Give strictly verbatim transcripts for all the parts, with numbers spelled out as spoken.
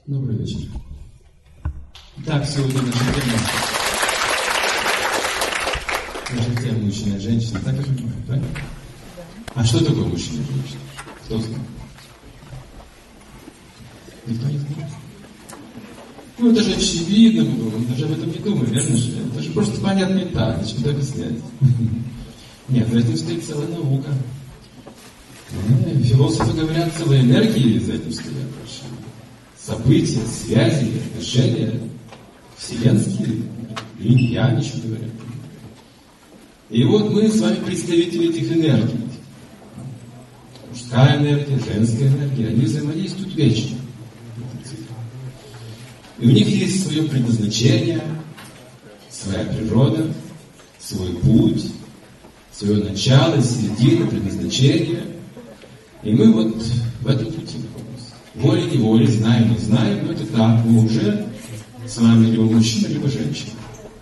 Добрый вечер. Так, сегодня наша тема. Наша тема мужчина и женщина. Так я понимаю, правильно? А что такое мужчина и женщина? Кто знает? Никто не знает? Ну, это же очевидно, мы думаем, даже об этом не думаем, верно же? Это же просто понятно и так, зачем это объяснять? Нет, за этим стоит целая наука. Философы говорят, целые энергии за этим стоят. События, связи, отношения, вселенские, и я ничего говорю. И вот мы с вами представители этих энергий. Мужская энергия, женская энергия, они взаимодействуют вечно. И у них есть свое предназначение, своя природа, свой путь, свое начало, середина, предназначение. И мы вот в этом пути находимся. Волей-неволей, знаем, не знаем, но это так, мы уже с вами либо мужчина, либо женщина.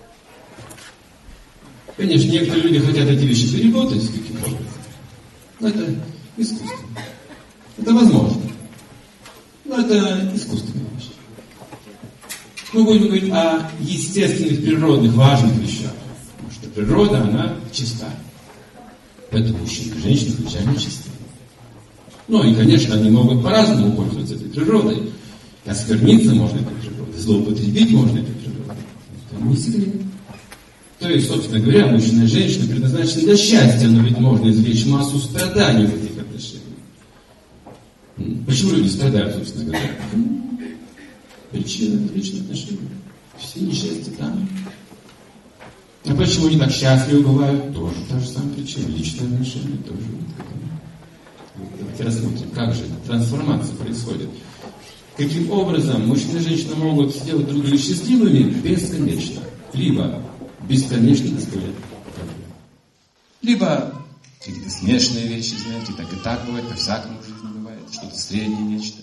Конечно, некоторые люди хотят эти вещи переработать каким-то образом, но это искусственно. Это возможно, но это искусственная вещь. Мы будем говорить о естественных, природных, важных вещах. Потому что природа, она чиста. Поэтому мужчины и женщины изначально чисты. Ну и, конечно, они могут по-разному пользоваться этой природой. Оскверниться можно этой природой, злоупотребить можно этой природой. Это не секрет. То есть, собственно говоря, мужчина и женщина предназначены для счастья, но ведь можно извлечь массу страданий в этих отношениях. Почему люди страдают, собственно говоря? Причина — это личные отношения. Все несчастья там. А почему они так счастливы бывают? Тоже та же самая причина. Личные отношения тоже. Давайте рассмотрим, как же трансформация происходит. Каким образом мужчина и женщина могут сделать друг друга счастливыми бесконечно. Либо бесконечно доставлять проблемы. Либо какие-то смешные вещи, знаете, так и так бывает, по-всякому в жизни бывает. Что-то среднее, нечто.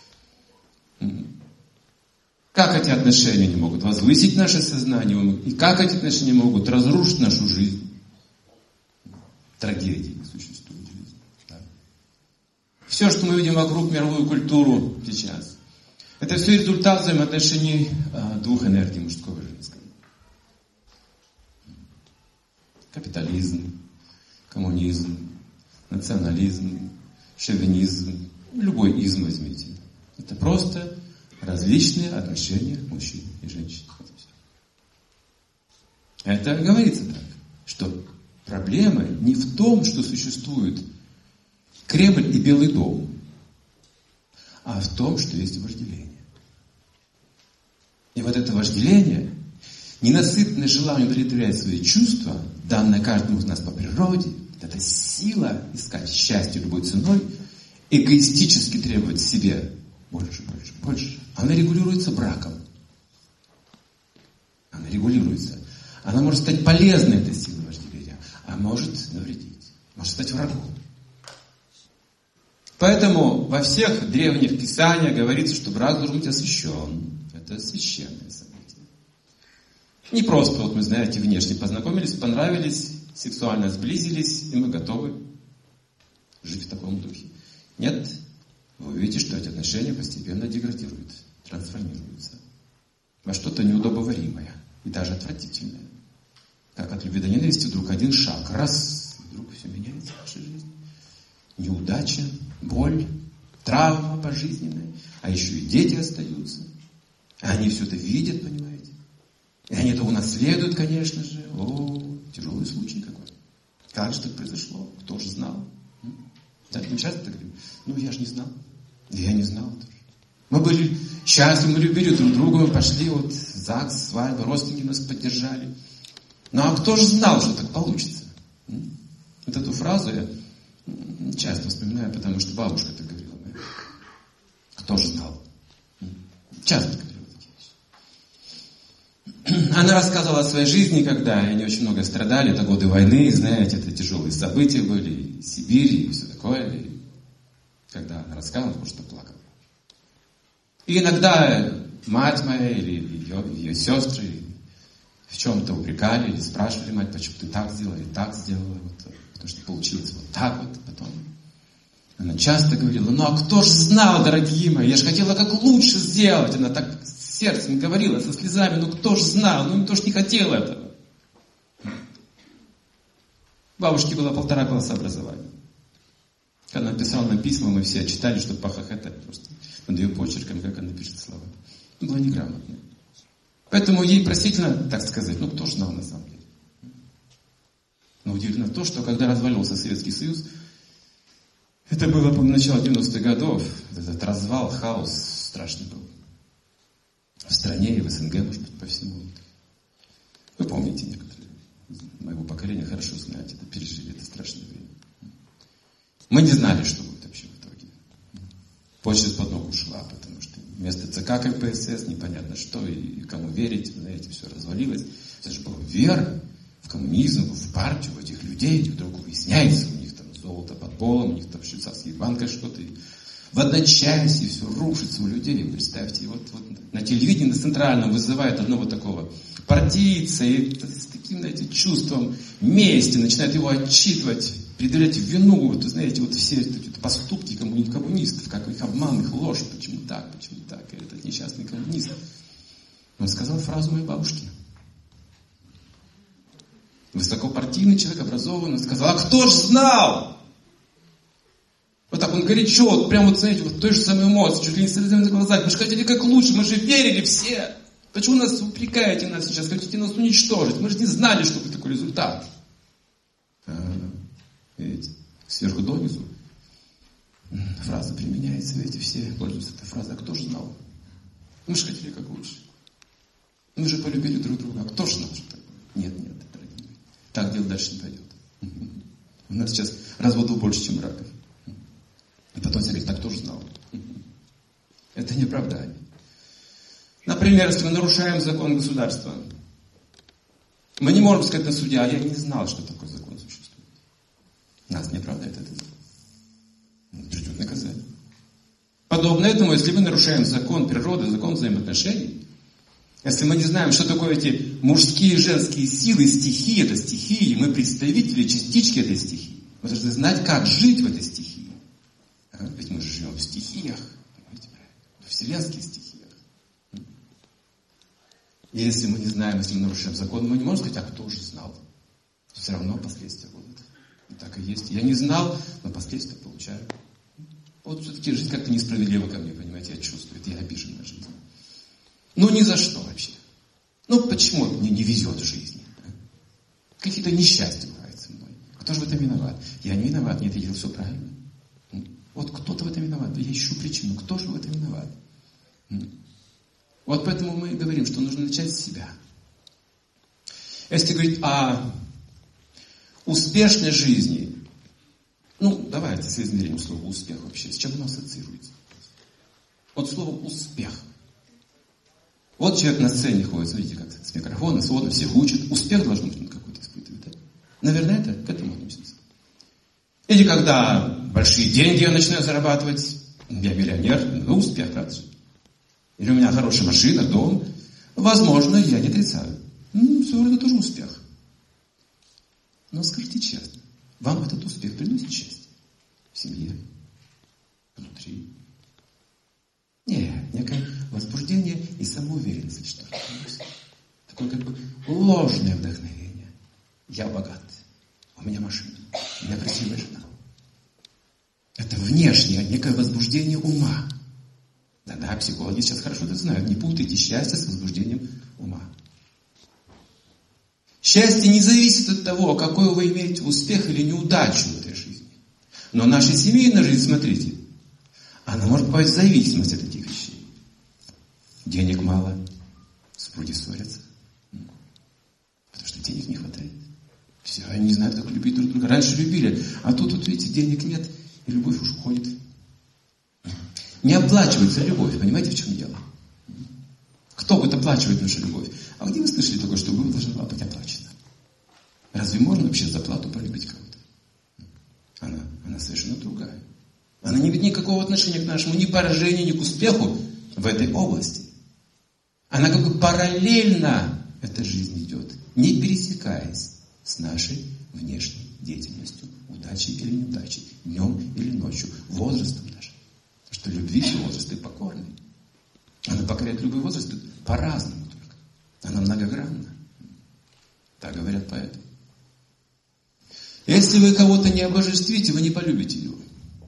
Как эти отношения не могут возвысить наше сознание, и как эти отношения могут разрушить нашу жизнь. Трагедии существуют в жизни. Да? Все, что мы видим вокруг, мировую культуру сейчас, это все результат взаимоотношений а, двух энергий, мужского и женского. Капитализм, коммунизм, национализм, шовинизм, любой изм возьмите. Это просто различные отношения мужчин и женщин. Это говорится так, что проблема не в том, что существует Кремль и Белый дом, а в том, что есть вожделение. И вот это вожделение, ненасытное желание удовлетворять свои чувства, данное каждому из нас по природе, это сила искать счастье любой ценой, эгоистически требовать себе больше, больше, больше. Она регулируется браком. Она регулируется. Она может стать полезной, эта сила вожделения, а может навредить. Может стать врагом. Поэтому во всех древних писаниях говорится, что брак должен быть освящен. Это священное событие. Не просто, вот мы, знаете, внешне познакомились, понравились, сексуально сблизились, и мы готовы жить в таком духе. Нет. Вы увидите, что эти отношения постепенно деградируют, трансформируются во что-то неудобоваримое и даже отвратительное. Как от любви до ненависти вдруг один шаг, раз, и вдруг все меняется в вашей жизни. Неудача, боль, травма пожизненная, а еще и дети остаются. А они все это видят, понимаете? И они это унаследуют, конечно же. О, тяжелый случай какой. Как же так произошло? Кто же знал? Так, мы часто так говорим. Ну, я же не знал. Я не знал тоже. Мы были счастливы, мы любили друг друга, мы пошли вот в ЗАГС, свадьбу, родственники нас поддержали. Ну, а кто же знал, что так получится? Вот эту фразу я часто вспоминаю, потому что бабушка так говорила. Кто же знал? Часто говорила такие вещи. Она рассказывала о своей жизни, когда они очень много страдали. Это годы войны, знаете, это тяжелые события были, и Сибирь, и все такое. И когда она рассказывала, она просто плакала. И иногда мать моя или ее, ее сестры в чем-то упрекали или спрашивали мать, почему ты так сделала или так сделала, вот, потому что получилось вот так вот потом. Она часто говорила: ну а кто ж знал, дорогие мои, я же хотела как лучше сделать. Она так сердцем говорила, со слезами: ну кто ж знал, ну никто ж не хотел этого. Бабушке было полтора класса образования. Когда она писала нам письма, мы все читали, чтобы похохотать просто над ее почерком, как она пишет слова. Она была неграмотная. Поэтому ей простительно, так сказать, ну кто ж знал на самом деле. Но удивительно то, что когда развалился Советский Союз, это было, по-моему, начало девяностых годов, этот развал, хаос страшный был. В стране и в СНГ, может быть, по всему. Вы помните, некоторые из моего поколения хорошо знают, это пережили, это страшное время. Мы не знали, что будет вообще в итоге. Почта под ногу ушла, потому что вместо ЦК КПСС непонятно что, и кому верить, знаете, все развалилось. Это же была вера в коммунизм, в партию, в этих людей, и вдруг выясняется, у них там золото под полом, у них там в швейцарских банках что-то, и в одночасье все рушится у людей. Представьте, вот, вот на телевидении, на центральном вызывает одного такого партийца, и с таким, знаете, чувством мести начинает его отчитывать, предъявлять вину, вот, знаете, вот все эти поступки коммунистов, как их обман, их ложь, почему так, почему так, и этот несчастный коммунист. Он сказал фразу моей бабушки. Высокопартийный человек, образованный, сказал: а кто ж знал? Вот так он горячо, вот прям вот, знаете, вот той же самой эмоции, чуть ли не слезами на глазах. Мы же хотели как лучше, мы же верили все. Почему нас упрекаете нас сейчас, хотите нас уничтожить? Мы же не знали, что будет такой результат. А, видите, сверху донизу фраза применяется, видите, все пользуются этой фразой. А кто же знал? Мы же хотели как лучше. Мы же полюбили друг друга. А кто же знал, что такое? Нет, нет, дорогие мои. Так дело дальше не пойдет. У нас сейчас разводов больше, чем раков. И потом все говорят: так кто же знал? Это не оправдание. Например, если мы нарушаем закон государства, мы не можем сказать на суде: а я не знал, что такой закон существует. Нас не оправдает этот закон. Ждет наказание. Подобно этому, если мы нарушаем закон природы, закон взаимоотношений, если мы не знаем, что такое эти мужские и женские силы, стихии, это стихии, мы представители, частички этой стихии. Мы должны знать, как жить в этой стихии. А? Ведь мы же живем в стихиях, понимаете, в вселенских стихиях. И если мы не знаем, если мы нарушаем закон, мы не можем сказать: а кто же знал? Все равно последствия будут. И так и есть. Я не знал, но последствия получаю. Вот все-таки жизнь как-то несправедлива ко мне, понимаете, я чувствую, я обижен на жизнь. Ну, ни за что вообще. Ну, почему мне не везет в жизни? Какие-то несчастья бывают со мной. Кто же в этом виноват? Я не виноват, нет, я делал все правильно. Вот кто-то в этом виноват, да я ищу причину, кто же в этом виноват? Вот поэтому мы говорим, что нужно начать с себя. Если говорить о успешной жизни, ну, давайте соизмерим слово успех вообще. С чем оно ассоциируется? Вот слово успех. Вот человек на сцене ходит, смотрите, как с микрофона, сводно, все учат. Успех должен быть какой-то испытывать, да? Наверное, это к этому относится. Или когда большие деньги я начинаю зарабатывать, я миллионер, ну, успех, правда же? Или у меня хорошая машина, дом. Возможно, я не отрицаю. Ну, все, это тоже успех. Но скажите честно, вам этот успех приносит счастье? В семье? Внутри? Нет, некое возбуждение и самоуверенность, что ли. Такое как бы ложное вдохновение. Я богат, у меня машина, у меня красивая жена. Это внешнее, некое возбуждение ума. Да-да, психологи сейчас хорошо это знают. Не путайте счастье с возбуждением ума. Счастье не зависит от того, какой вы имеете успех или неудачу в этой жизни. Но наша семейная жизнь, смотрите, она может быть в зависимости от этих вещей. Денег мало, супруги ссорятся. Потому что денег не хватает. Все, они не знают, как любить друг друга. Раньше любили, а тут, вот видите, денег нет, и любовь уж уходит. Не оплачивается любовь, понимаете, в чем дело? Кто будет оплачивать нашу любовь? А где вы слышали такое, что любовь должна была быть оплачена? Разве можно вообще за плату полюбить кого-то? Она, она совершенно другая. Она не имеет никакого отношения к нашему ни поражению, ни к успеху в этой области. Она как бы параллельно этой жизни идет, не пересекаясь. с нашей внешней деятельностью, удачей или неудачей, днем или ночью, возрастом даже. Потому что любви все возрасты покорны. Она покоряет любой возраст по-разному только. Она многогранна. Так говорят поэты. Если вы кого-то не обожествите, вы не полюбите его.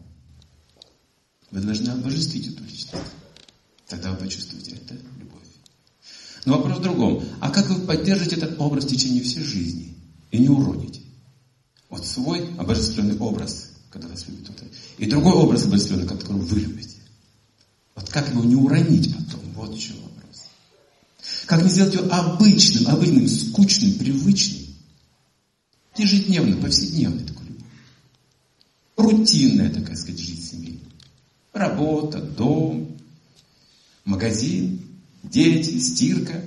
Вы должны обожествить эту личность. Тогда вы почувствуете это любовь. Но вопрос в другом. А как вы поддержите этот образ в течение всей жизни и не уроните? Вот свой обожествленный образ, когда вас любит кто-то, и другой образ обожествленный, который вы любите. Вот как его не уронить потом? Вот в чем вопрос. Как не сделать его обычным, обыденным, скучным, привычным, ежедневным, повседневной такой любовью. Рутинная, такая сказать, жизнь семьи. Работа, дом, магазин, дети, стирка.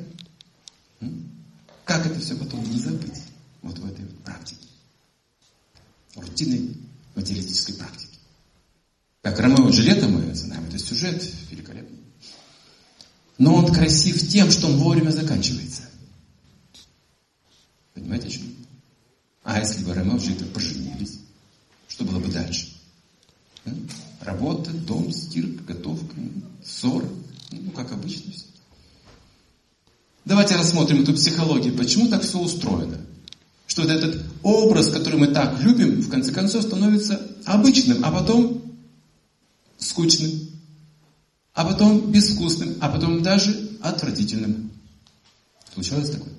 Как это все потом не забыть? Вот в этой практике. Рутинной материалистической практике. Как Ромео и Джульетта, мы знаем, это сюжет великолепный. Но он красив тем, что он вовремя заканчивается. Понимаете, о чем? А если бы Ромео и Джульетта поженились, что было бы дальше? Работа, дом, стирка, готовка, ссоры. Ну, как обычно все. Давайте рассмотрим эту психологию. Почему так все устроено? Что вот этот образ, который мы так любим, в конце концов становится обычным, а потом скучным, а потом безвкусным, а потом даже отвратительным. Случалось такое?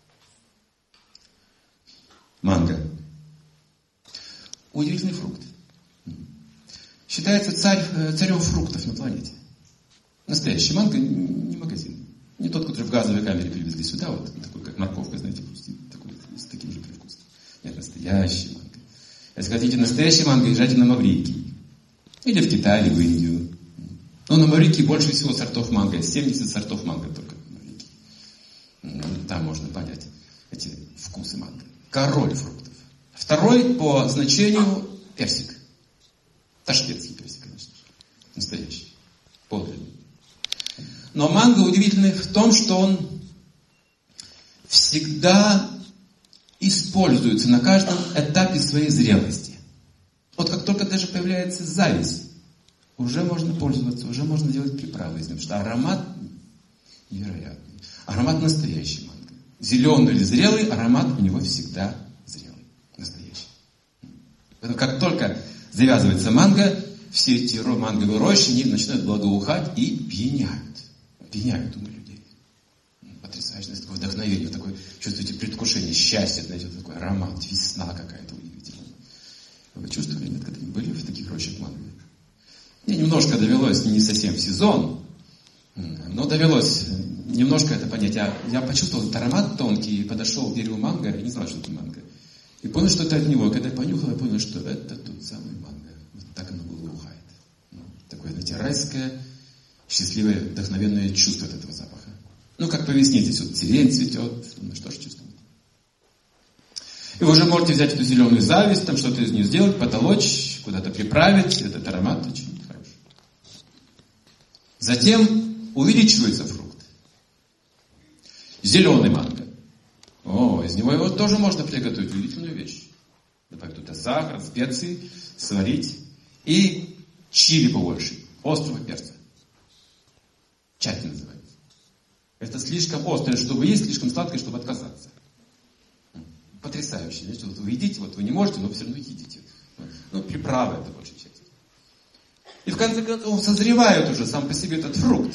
Манго. Удивительный фрукт. Считается царь, царем фруктов на планете. Настоящий манго, не магазин. Не тот, который в газовой камере привезли сюда, вот такой, как морковка, знаете, такой, с таким же привкусом. Нет, настоящий манго. Если хотите настоящий манго, езжайте на Маврикий. Или в Китай, или в Индию. Но на Маврикии больше всего сортов манго. семьдесят сортов манго только на Маврикии. Там можно понять эти вкусы манго. Король фруктов. Второй по значению персик. Ташкентский персик, конечно же. Настоящий. Подлинный. Но манго удивительный в том, что он всегда используется на каждом этапе своей зрелости. Вот как только даже появляется зависть, уже можно пользоваться, уже можно делать приправы из него. Потому что аромат невероятный. Аромат настоящий манго. Зеленый или зрелый, аромат у него всегда зрелый. Настоящий. Поэтому как только завязывается манго, все эти манговые рощи, они начинают благоухать и пьяняют. Пьяняют умы людей. Потрясающе. Такое вдохновение, такое, чувствуете предвкушение, счастье, знаете, вот такой аромат, весна какая-то удивительная. Вы чувствовали, нет, когда были в таких рощах манго? Мне немножко довелось, не совсем в сезон, но довелось немножко это понять. Я, я почувствовал этот аромат тонкий, подошел к дереву манго, и не знал, что это манго. И понял, что это от него. И когда я понюхал, я понял, что это тот самый манго. Вот так оно благоухает. Ну, такое, знаете, райское, счастливое, вдохновенное чувство от этого запаха. Ну, как по весне, здесь вот сирень цветет. Ну, что ж чувствуете? И вы уже можете взять эту зеленую зависть, там что-то из нее сделать, потолочь, куда-то приправить. Этот аромат очень хороший. Затем увеличивается фрукт. Зеленый манго. О, из него его тоже можно приготовить. Удивительную вещь. Добавить туда сахар, специи, сварить. И чили побольше. Острого перца. Чатни называется. Это слишком острое, чтобы есть, слишком сладкое, чтобы отказаться. Потрясающе. Знаете, вот вы едите, вот вы не можете, но все равно едите. Ну, приправа это большая часть. И в конце концов он созревает уже сам по себе этот фрукт.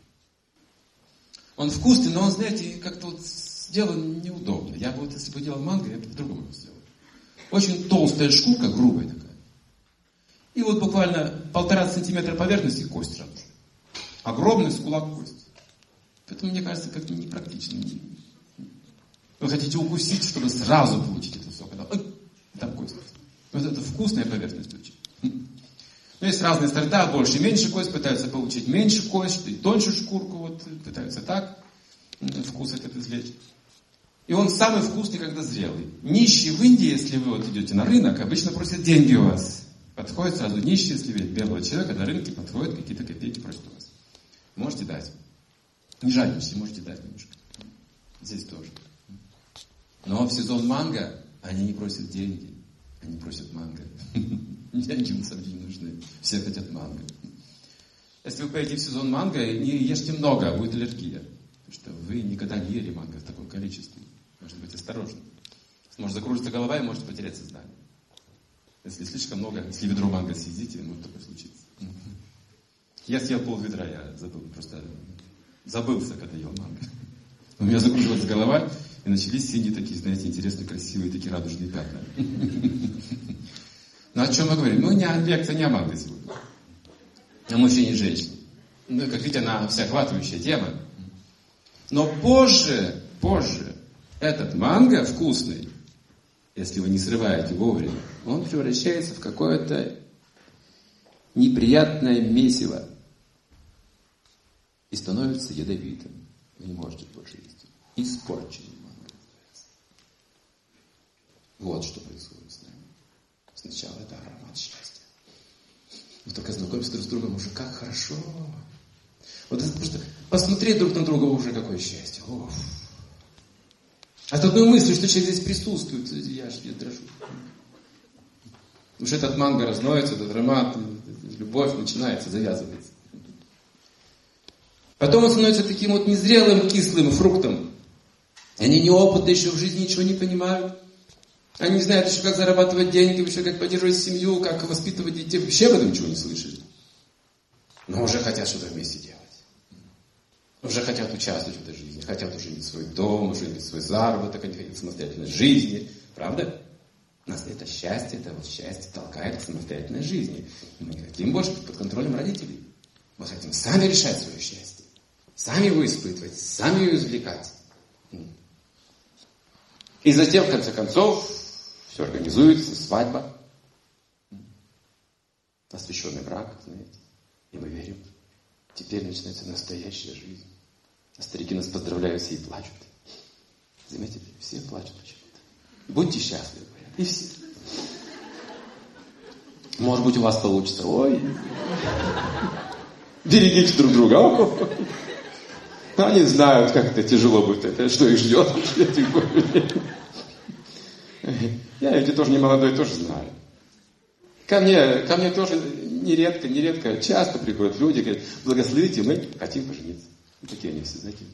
Он вкусный, но он, знаете, как-то вот сделан неудобно. Я бы вот, если бы делал манго, я бы по-другому его сделал. Очень толстая шкурка, грубая такая. И вот буквально полтора сантиметра поверхности кость сразу же. Огромный с кулак кость. Поэтому, мне кажется, как-то непрактично. Вы хотите укусить, чтобы сразу получить этот сок. Ой, там кость. Вот это вкусная поверхность очень. Но есть разные сорта, больше и меньше кость, пытаются получить меньше кость, и тоньше шкурку, вот, пытаются так вкус этот извлечь. И он самый вкусный, когда зрелый. Нищий в Индии, если вы вот идете на рынок, обычно просят деньги у вас. Подходит сразу нищий, если видит белого человека на рынке, подходит, какие-то копейки просят у вас. Можете дать. Не жадничайте, можете дать немножко. Здесь тоже. Но в сезон манго они не просят деньги, они просят манго. Деньги на самом деле не нужны, все хотят манго. Если вы поедете в сезон манго, не ешьте много, будет аллергия. Потому что вы никогда не ели манго в таком количестве. Нужно быть осторожным. Может закружиться голова и можете потерять сознание. Если слишком много, если ведро манго съедите, может такое случиться. Я съел пол ведра, я забыл, просто забылся, когда ел манго. У меня закружилась голова, и начались синие такие, знаете, интересные, красивые, такие радужные пятна. Ну о чем мы говорим? Ну, не, лекция не о манго сегодня. О мужчине и женщине. Ну, как видите, она всеохватывающая тема. Но позже, позже, этот манго вкусный, если вы не срываете вовремя, он превращается в какое-то неприятное месиво и становится ядовитым. Вы не можете больше есть. Испорченный манго. Вот что происходит с нами. Сначала это аромат счастья. Вы только знакомитесь друг с другом, уже как хорошо. Вот это просто посмотреть друг на друга, уже какое счастье. Оф. От одной мысли, что человек здесь присутствует, я аж я дрожу. Уж этот манго разноется, этот аромат, любовь начинается, завязывается. Потом он становится таким вот незрелым, кислым фруктом. Они неопытны, еще в жизни ничего не понимают. Они не знают еще, как зарабатывать деньги, еще как поддерживать семью, как воспитывать детей. Вообще об этом ничего не слышали. Но уже хотят что-то вместе делать. Уже хотят участвовать в этой жизни. Хотят уже иметь свой дом, уже иметь свой заработок, они хотят самостоятельной жизни. Правда? У нас это счастье, это вот счастье толкает к самостоятельной жизни. Мы не хотим больше быть под контролем родителей. Мы хотим сами решать свое счастье. Сами его испытывать, сами его извлекать. И затем, в конце концов, все организуется, свадьба. Освященный брак, знаете. И мы верим. Теперь начинается настоящая жизнь. А старики нас поздравляют, все и плачут. Заметили? Все плачут почему-то. Будьте счастливы, говорят. И все. Может быть, у вас получится. Ой. Берегите друг друга. Они знают, как это тяжело будет. Это что их ждет. Я ведь тоже не молодой, тоже знаю. Ко мне, ко мне тоже нередко, нередко, часто приходят люди, говорят, благословите, мы хотим пожениться. Вот такие они все, знаете.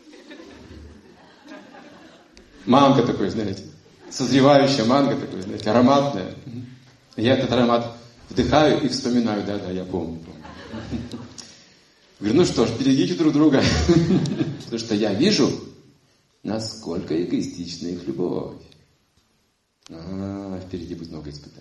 Манго такое, знаете, созревающая манго такое, знаете, ароматная. Я этот аромат вдыхаю и вспоминаю, да-да, я помню, помню. Говорю, ну что ж, берегите друг друга. Потому что я вижу, насколько эгоистична их любовь. А, впереди будет много испытаний.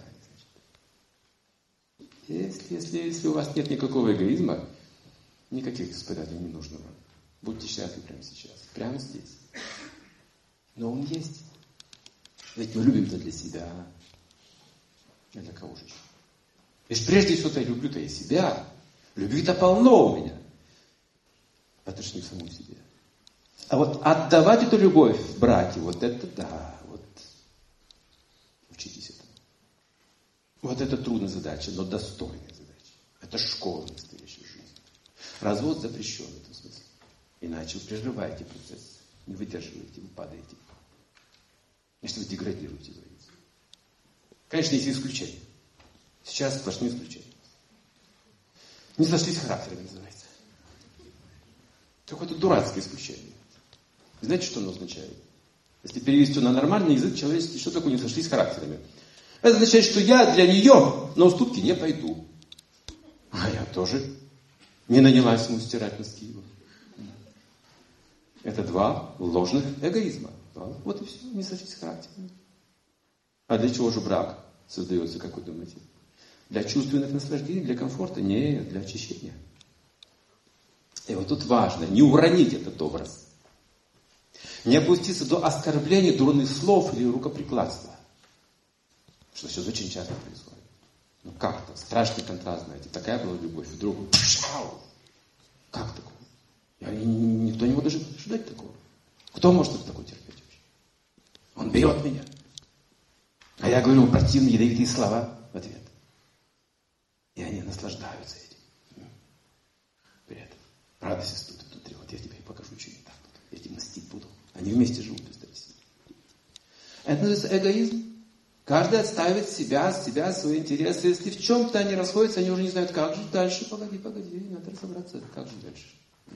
Если, если, если у вас нет никакого эгоизма, никаких испытаний не нужно вам. Будьте счастливы прямо сейчас, прямо здесь. Но он есть. Ведь мы любим это для себя. А для кого же еще? Ведь прежде всего-то я люблю-то и себя. Любви-то полно у меня. Это ж не саму себе. А вот отдавать эту любовь в браке, вот это да, вот учитесь этому. Вот это трудная задача, но достойная задача. Это школа настоящей жизни. Развод запрещен в этом смысле. Иначе вы прерываете процесс, не выдерживаете, вы падаете. Если вы деградируете, говорится. Конечно, есть исключения. Сейчас сплошные исключения. Не сошлись характерами, называется. Какое-то дурацкое исключение. Знаете, что оно означает? Если перевести на нормальный язык человеческий, что такое не сошлись характерами? Это означает, что я для нее на уступки не пойду. А я тоже не нанялась ему стирать носки его. Это два ложных эгоизма. Вот и все, не сошлись характерами. А для чего же брак создается, как вы думаете? Для чувственных наслаждений, для комфорта? Нет, для очищения. И вот тут важно не уронить этот образ. Не опуститься до оскорбления, дурных слов или рукоприкладства. Что сейчас очень часто происходит. Ну как-то, страшный контраст, знаете. Такая была любовь, вдруг пшау! Как такое? Я, никто не может даже ждать такого. Кто может это такое терпеть вообще? Он берет меня. А я говорю противные, ядовитые слова в ответ. И они наслаждаются этим. При этом радость испытывают внутри. Вот я тебе покажу, что не так. Я тебе мстить буду. Они вместе живут, представьте себе. Это называется эгоизм. Каждый отстаивает себя, себя, свои интересы. Если в чем-то они расходятся, они уже не знают, как жить дальше. Погоди, погоди, надо разобраться, как жить дальше.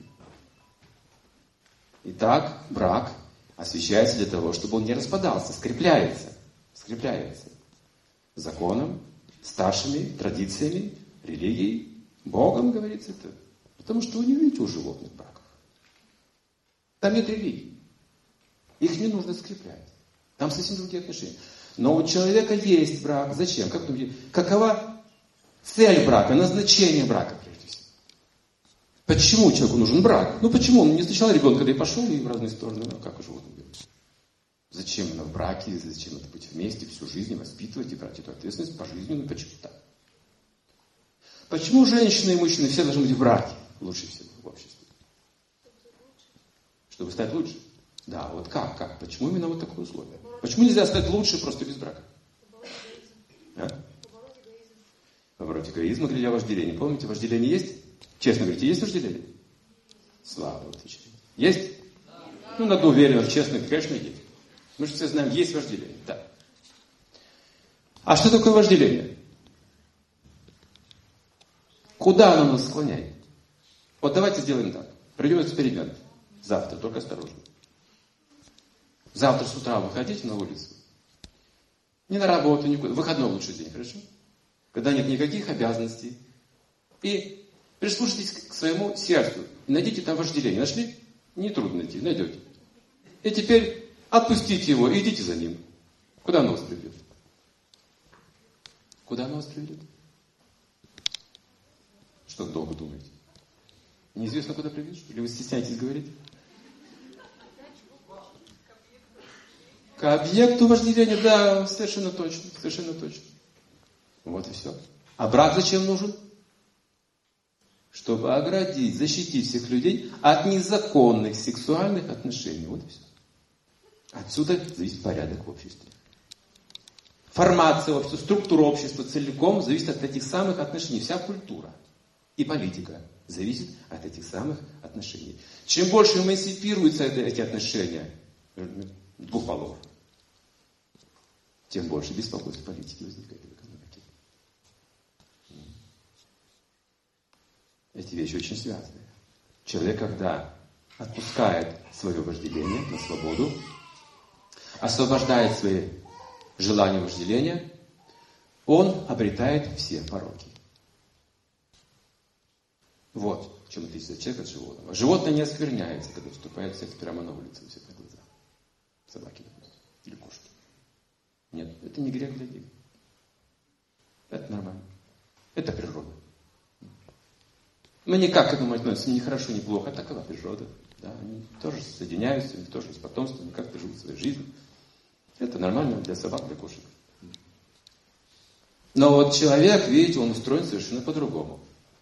Итак, брак освящается для того, чтобы он не распадался, скрепляется. Скрепляется. Законом, старшими традициями, религией, Богом, говорится это. Потому что вы не видите у животных браков. Там нет религии. Их не нужно скреплять. Там совсем другие отношения. Но у человека есть брак. Зачем? Как думаете, какова цель брака, назначение брака, прежде всего? Почему человеку нужен брак? Ну почему? Он не встречал ребенка, когда и пошел, и в разные стороны. Ну как у животных делать? Зачем именно в браке? Зачем это быть вместе всю жизнь, воспитывать и брать эту ответственность по жизни? Ну почему так? Почему женщины и мужчины все должны быть в браке? Лучше всего в обществе. Чтобы стать лучше. Да, вот как, как? Почему именно вот такое условие? Почему нельзя стать лучше просто без брака? А? Побороть эгоизм, говорили о вожделении. Помните, вожделение есть? Честно говорите, есть вожделение? Слава отвечаю. Есть? Ну, надо уверенно, честно, конечно, есть. Мы же все знаем, есть вожделение. Да. А что такое вожделение? Куда оно нас склоняет? Вот давайте сделаем так. Проведем эксперимент. Завтра, только осторожно. Завтра с утра выходите на улицу. Не на работу, никуда. Выходной лучший день, хорошо? Когда нет никаких обязанностей. И прислушайтесь к своему сердцу. И найдите там вожделение. Нашли? Нетрудно найти, найдете. И теперь отпустите его и идите за ним. Куда оно вас приведет? Куда оно вас приведет? Что долго думаете? Неизвестно, куда приведет? Или вы стесняетесь говорить? К объекту вожделения, да, совершенно точно, совершенно точно. Вот и все. А брак зачем нужен? Чтобы оградить, защитить всех людей от незаконных сексуальных отношений. Вот и все. Отсюда зависит порядок в обществе. Формация общества, структура общества целиком зависит от этих самых отношений. Вся культура и политика зависит от этих самых отношений. Чем больше эмансипируются эти отношения двух полов, тем больше беспокойств политики возникает в экономике. Эти вещи очень связаны. Человек, когда отпускает свое вожделение на свободу, освобождает свои желания вожделения, он обретает все пороки. Вот в чем отличие человека от животного. Животное не оскверняется, когда вступает в секс прямо на улице у всех на глазах. Собаки, допустим, или кошки. Нет, это не грех для них. Это нормально. Это природа. Мы никак к этому относимся, ни хорошо, ни плохо. Такова природа. Да, они тоже соединяются, они тоже с потомством, они как-то живут своей жизнью. Это нормально для собак, для кошек. Но вот человек, видите, он устроен совершенно по-другому.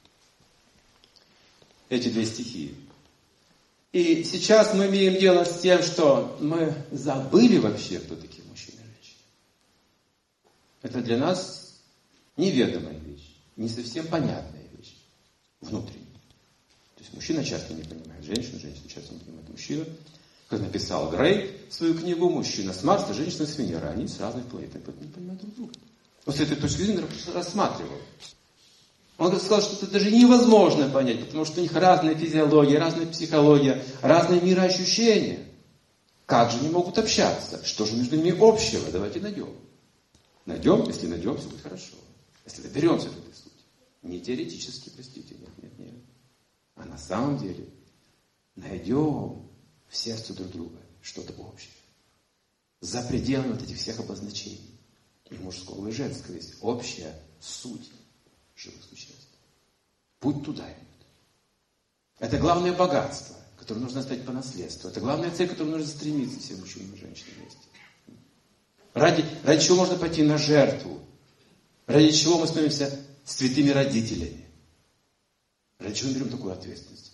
Эти две стихии. И сейчас мы имеем дело с тем, что мы забыли вообще, кто такие мужчины и женщины. Это для нас неведомая вещь, не совсем понятная вещь, внутренняя. То есть мужчина часто не понимает женщину, женщина часто не понимает мужчину. Как написал Грей свою книгу «Мужчина с Марса, женщина с Венеры». Они с разных планет, поэтому не понимают друг друга. Вот с этой точки зрения рассматривал. Он сказал, что это даже невозможно понять, потому что у них разная физиология, разная психология, разные мироощущения. Как же они могут общаться? Что же между ними общего? Давайте найдем. Найдем, если найдем, все будет хорошо. Если доберемся до этой сути. Не теоретически, простите, нет, нет, нет. А на самом деле найдем в сердце друг друга что-то общее. За пределами вот этих всех обозначений. И мужского, и женского есть общая суть живых существ. Путь туда идет. Это главное богатство, которое нужно оставить по наследству. Это главная цель, к которой нужно стремиться всем мужчинам и женщинам вместе. Ради, ради чего можно пойти на жертву? Ради чего мы становимся святыми родителями? Ради чего мы берем такую ответственность?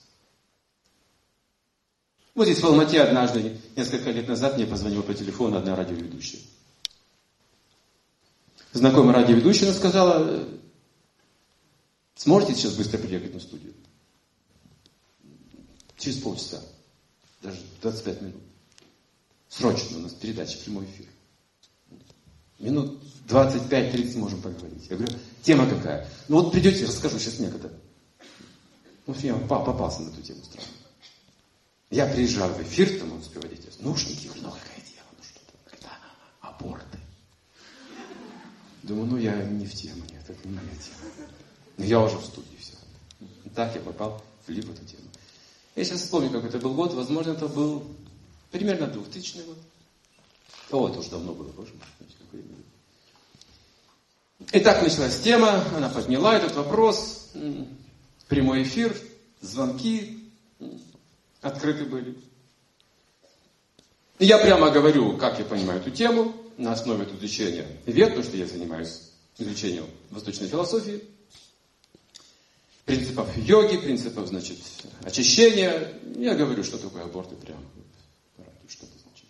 Вот здесь в Алмате однажды, несколько лет назад, мне позвонила по телефону одна радиоведущая. Знакомая радиоведущая сказала: сможете сейчас быстро приехать на студию? Через полчаса. Даже двадцать пять минут. Срочно, у нас передача, прямой эфир. Минут двадцать пять тридцать можем поговорить. Я говорю, тема какая? Ну вот придете, расскажу сейчас некогда. Ну, я попался на эту тему странно. Я приезжал в эфир, там он успевает делать. Наушники, ну какая тема, ну что там? Говорит, а, аборты. Думаю, ну я не в тему, нет, это не моя тема. Но я уже в студии, все. И так я попал в либо эту тему. Я сейчас вспомню, как это был год, возможно, это был примерно двухтысячный год. О, это уже давно было, боже мой, какое время. И так началась тема, она подняла этот вопрос, прямой эфир, звонки открыты были. И я прямо говорю, как я понимаю эту тему, на основе изучения вед, потому что я занимаюсь изучением восточной философии, принципов йоги, принципов, значит, очищения. Я говорю, что такое аборты прямо. Что это значит?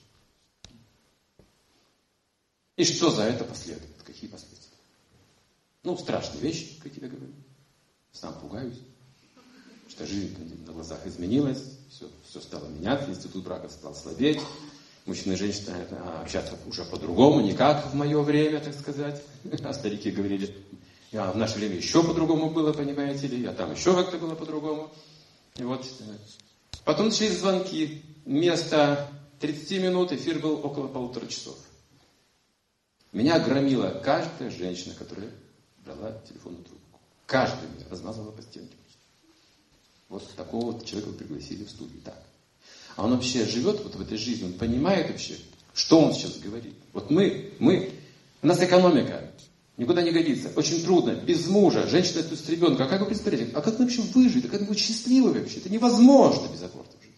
И что за это последует? Какие последствия? Ну, страшные вещи какие-то говорю. Сам пугаюсь. Что жизнь на глазах изменилась. Все, все стало меняться. Институт брака стал слабеть. Мужчины и женщины общаться уже по-другому. Не как в мое время, так сказать. А старики говорили, а в наше время еще по-другому было, понимаете ли. А там еще как-то было по-другому. И вот. Потом начались звонки. Вместо тридцати минут эфир был около полутора часов. Меня громила каждая женщина, которая брала телефонную трубку. Каждая меня размазывала по стенке. Вот такого вот человека пригласили в студию. Так. А он вообще живет вот в этой жизни, он понимает вообще, что он сейчас говорит. Вот мы, мы, у нас экономика никуда не годится. Очень трудно, без мужа, женщина тут с ребенком. А как вы представляете, а как вообще выжить? А как быть счастливой вообще? Это невозможно без аборта жить.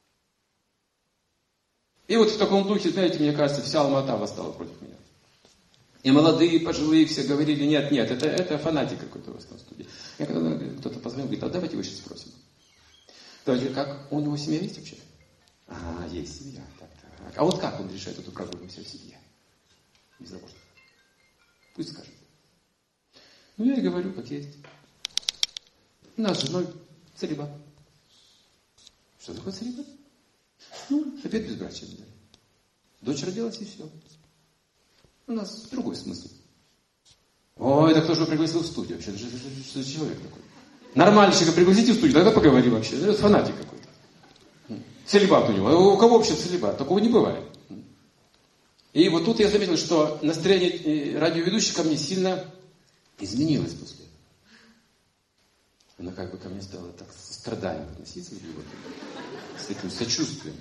И вот в таком духе, знаете, мне кажется, вся Алма-Ата восстала против меня. И молодые, и пожилые все говорили, нет, нет, это, это фанатик какой-то у вас на студии. Я когда кто-то позвонил, говорит, а давайте его сейчас спросим. Давайте, как у него семья есть вообще? А, есть семья. Так, так. А вот как он решает эту проблему вся в семье? Без аборта. Пусть скажет. Ну, я и говорю, как есть. У нас с женой целибат. Что такое целибат? Ну, опять безбрачие. Дочь родилась и все. У нас другой смысл. Ой, это кто же его пригласил в студию вообще? Что, что, что за человек такой? Нормальный человека пригласите в студию, тогда поговорим вообще. Это фанатик какой-то. Целибат у него. А у кого вообще целибат? Такого не бывает. И вот тут я заметил, что настроение радиоведущей ко мне сильно изменилось после этого. Она как бы ко мне стала так со страданием относиться, с таким сочувствием.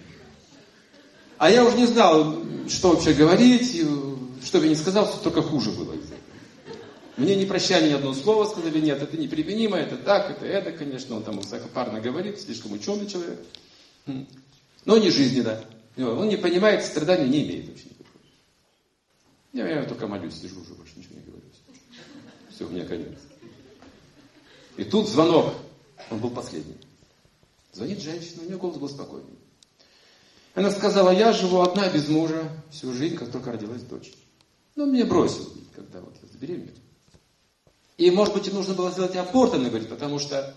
А я уже не знал, что вообще говорить, что бы я ни сказал, что только хуже было. Мне не прощали ни одно слово, сказали, нет, это неприменимо, это так, это это, конечно, он там высокопарно говорит, слишком ученый человек. Но не жизненно. Он не понимает, страдания не имеет вообще никакого. Я, я только молюсь, сижу уже, больше ничего не говорю. Все, у меня конец. И тут звонок, он был последний. Звонит женщина, у нее голос был спокойный. Она сказала, я живу одна, без мужа, всю жизнь, как только родилась дочь. Но он меня бросил, когда вот я забеременела. И, может быть, и нужно было сделать аборт, она говорит, потому что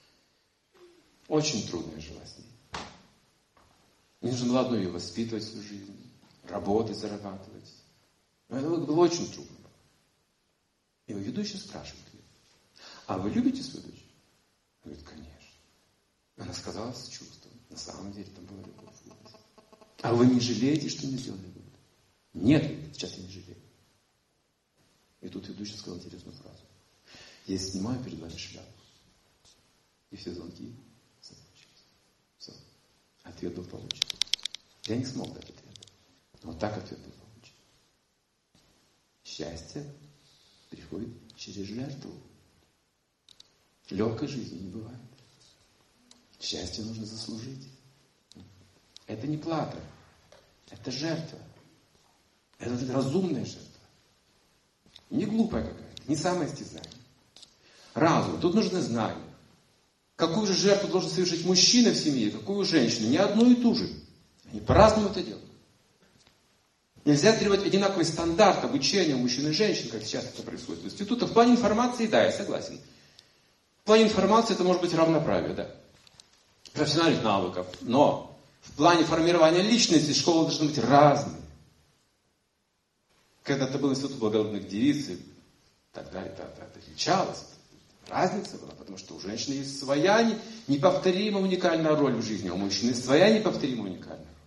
очень трудно я жила с ней. Мне нужно было одно ее воспитывать всю жизнь, работать, зарабатывать. Но это было очень трудно. И ведущий спрашивает ее, а вы любите свою дочь? Она говорит, конечно. Она сказала с чувством. На самом деле там была любовь. А вы не жалеете, что не сделали вывод? Нет, сейчас я не жалею. И тут ведущий сказал интересную фразу. Я снимаю перед вами шляпу. И все звонки закончились. Все. Ответ был получен. Я не смог дать ответ. Но вот так ответ был получен. Счастье приходит через жертву. Легкой жизни не бывает. Счастье нужно заслужить. Это не плата. Это жертва. Это разумная жертва. Не глупая какая-то. Не самоистязание. Разум. Тут нужны знания. Какую же жертву должен совершить мужчина в семье, какую женщину? Не одну и ту же. Они по-разному это делают. Нельзя требовать одинаковый стандарт обучения у мужчин и женщин, как сейчас это происходит в институтах. В плане информации, да, я согласен. В плане информации это может быть равноправие, да. Профессиональных навыков. Но в плане формирования личности школы должны быть разные. Когда-то был институт благородных девиц и так далее, так далее, отличалось. Разница была, потому что у женщины есть своя неповторимая уникальная роль в жизни, а у мужчины своя неповторимая уникальная роль.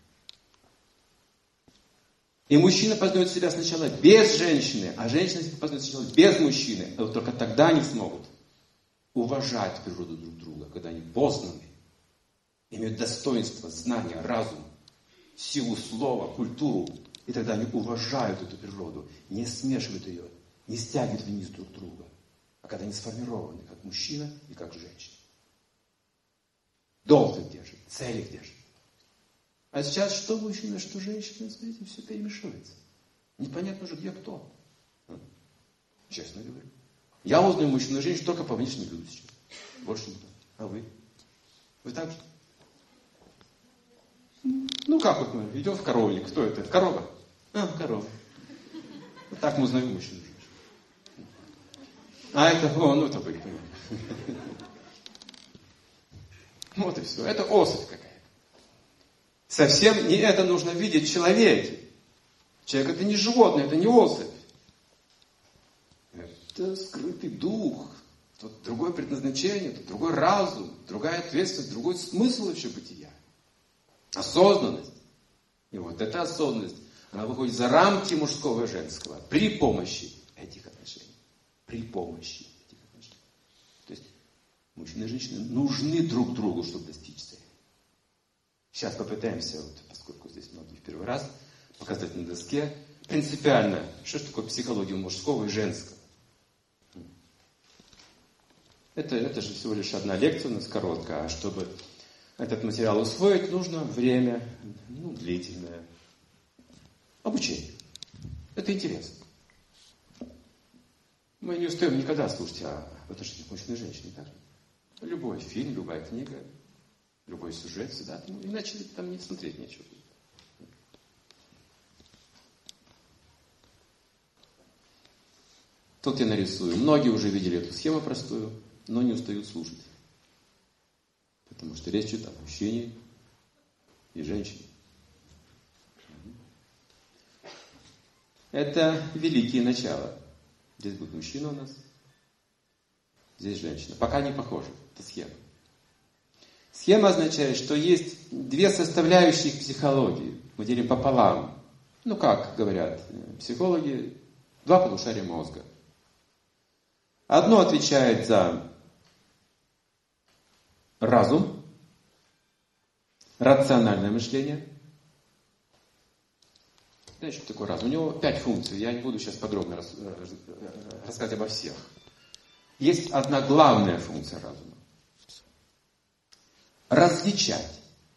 И мужчина познает себя сначала без женщины, а женщина себя познает сначала без мужчины. И вот только тогда они смогут уважать природу друг друга, когда они познаны, имеют достоинство, знания, разум, силу слова, культуру. И тогда они уважают эту природу, не смешивают ее, не стягивают вниз друг друга. А когда они сформированы, как мужчина и как женщина. Долг их держит, цель их держит. А сейчас что мужчина, что женщина, смотрите, все перемешивается. Непонятно уже, где кто. Честно говорю. Я узнаю мужчину и женщину только по внешнему виду сейчас. Больше никто. А вы? Вы так же? Ну как вот мы идем в коровник. Кто это? Это корова? А, корова. Вот так мы узнаем мужчину и женщину. А это, о, ну это вы, понимаете. Вот и все. Это особь какая-то. Совсем не это нужно видеть в человеке. Человек это не животное, это не особь. Это скрытый дух. Тут другое предназначение, тут другой разум, другая ответственность, другой смысл вообще бытия. Осознанность. И вот эта осознанность, она выходит за рамки мужского и женского при помощи этих отношений. При помощи этих отношений. То есть мужчина и женщина нужны друг другу, чтобы достичь цели. Сейчас попытаемся, вот, поскольку здесь многие в первый раз, показать на доске принципиально, что же такое психология мужского и женского. Это, это же всего лишь одна лекция у нас короткая, а чтобы этот материал усвоить, нужно время, ну, длительное обучение. Это интересно. Мы не успеем никогда слушать о отношениях мужчины и женщины. Так? Любой фильм, любая книга, любой сюжет всегда. Ну, иначе там не смотреть нечего. Тут я нарисую. Многие уже видели эту схему простую, но не устают слушать. Потому что речь идет о мужчине и женщине. Это великие начала. Здесь будет мужчина у нас, здесь женщина. Пока не похоже. Это схема. Схема означает, что есть две составляющих психологии. Мы делим пополам. Ну, как говорят психологи, два полушария мозга. Одно отвечает за разум, рациональное мышление. Знаете, что такое разум? У него пять функций. Я не буду сейчас подробно рас, рассказывать обо всех. Есть одна главная функция разума. Различать,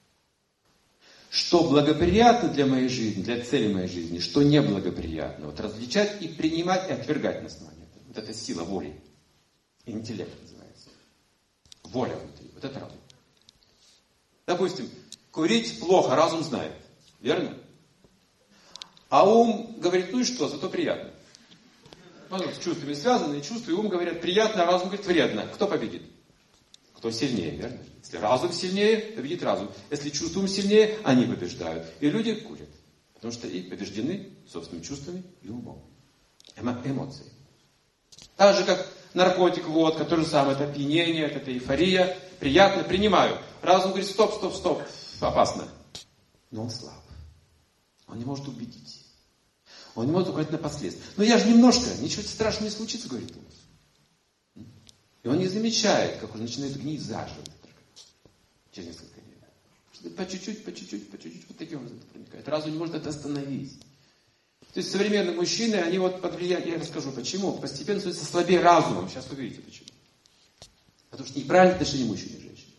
что благоприятно для моей жизни, для цели моей жизни, что неблагоприятно. Вот различать и принимать, и отвергать на основании этого. Вот это сила воли. Интеллект называется. Воля внутри. Вот это разум. Допустим, курить плохо, разум знает. Верно? А ум говорит, ну и что, зато приятно. Ну, с чувствами связаны, и чувства, и ум говорят, приятно, а разум говорит, вредно. Кто победит? Кто сильнее, верно? Если разум сильнее, победит разум. Если чувствуем сильнее, они побеждают. И люди курят. Потому что и побеждены собственными чувствами и умом. Эмо- эмоции. Так же, как наркотик, водка, то же самое. Это опьянение, это эйфория. Приятно, принимаю. Разум говорит, стоп, стоп, стоп. Опасно. Но он слаб. Он не может убедить. Он не может указать на последствия. Но я же немножко, ничего страшного не случится, говорит он. И он не замечает, как он начинает гнить заживо. Через несколько дней. По чуть-чуть, по чуть-чуть, по чуть-чуть. Вот таким образом это проникает. Разум не может это остановить. То есть современные мужчины, они вот под влиянием, я расскажу почему, постепенно становятся слабее разумом. Сейчас вы увидите почему. Потому что неправильное отношение мужчины и женщины.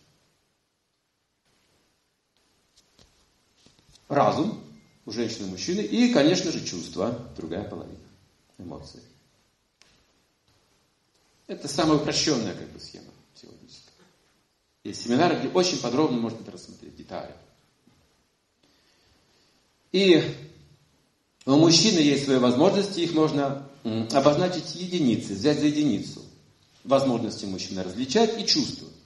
Разум у женщины и мужчины и, конечно же, чувства, другая половина, эмоции. Это самая упрощенная как бы, схема психологическая. Есть семинары, где очень подробно можно это рассмотреть, детали. И у мужчины есть свои возможности, их можно обозначить единицы, взять за единицу. Возможности мужчины различать и чувствовать.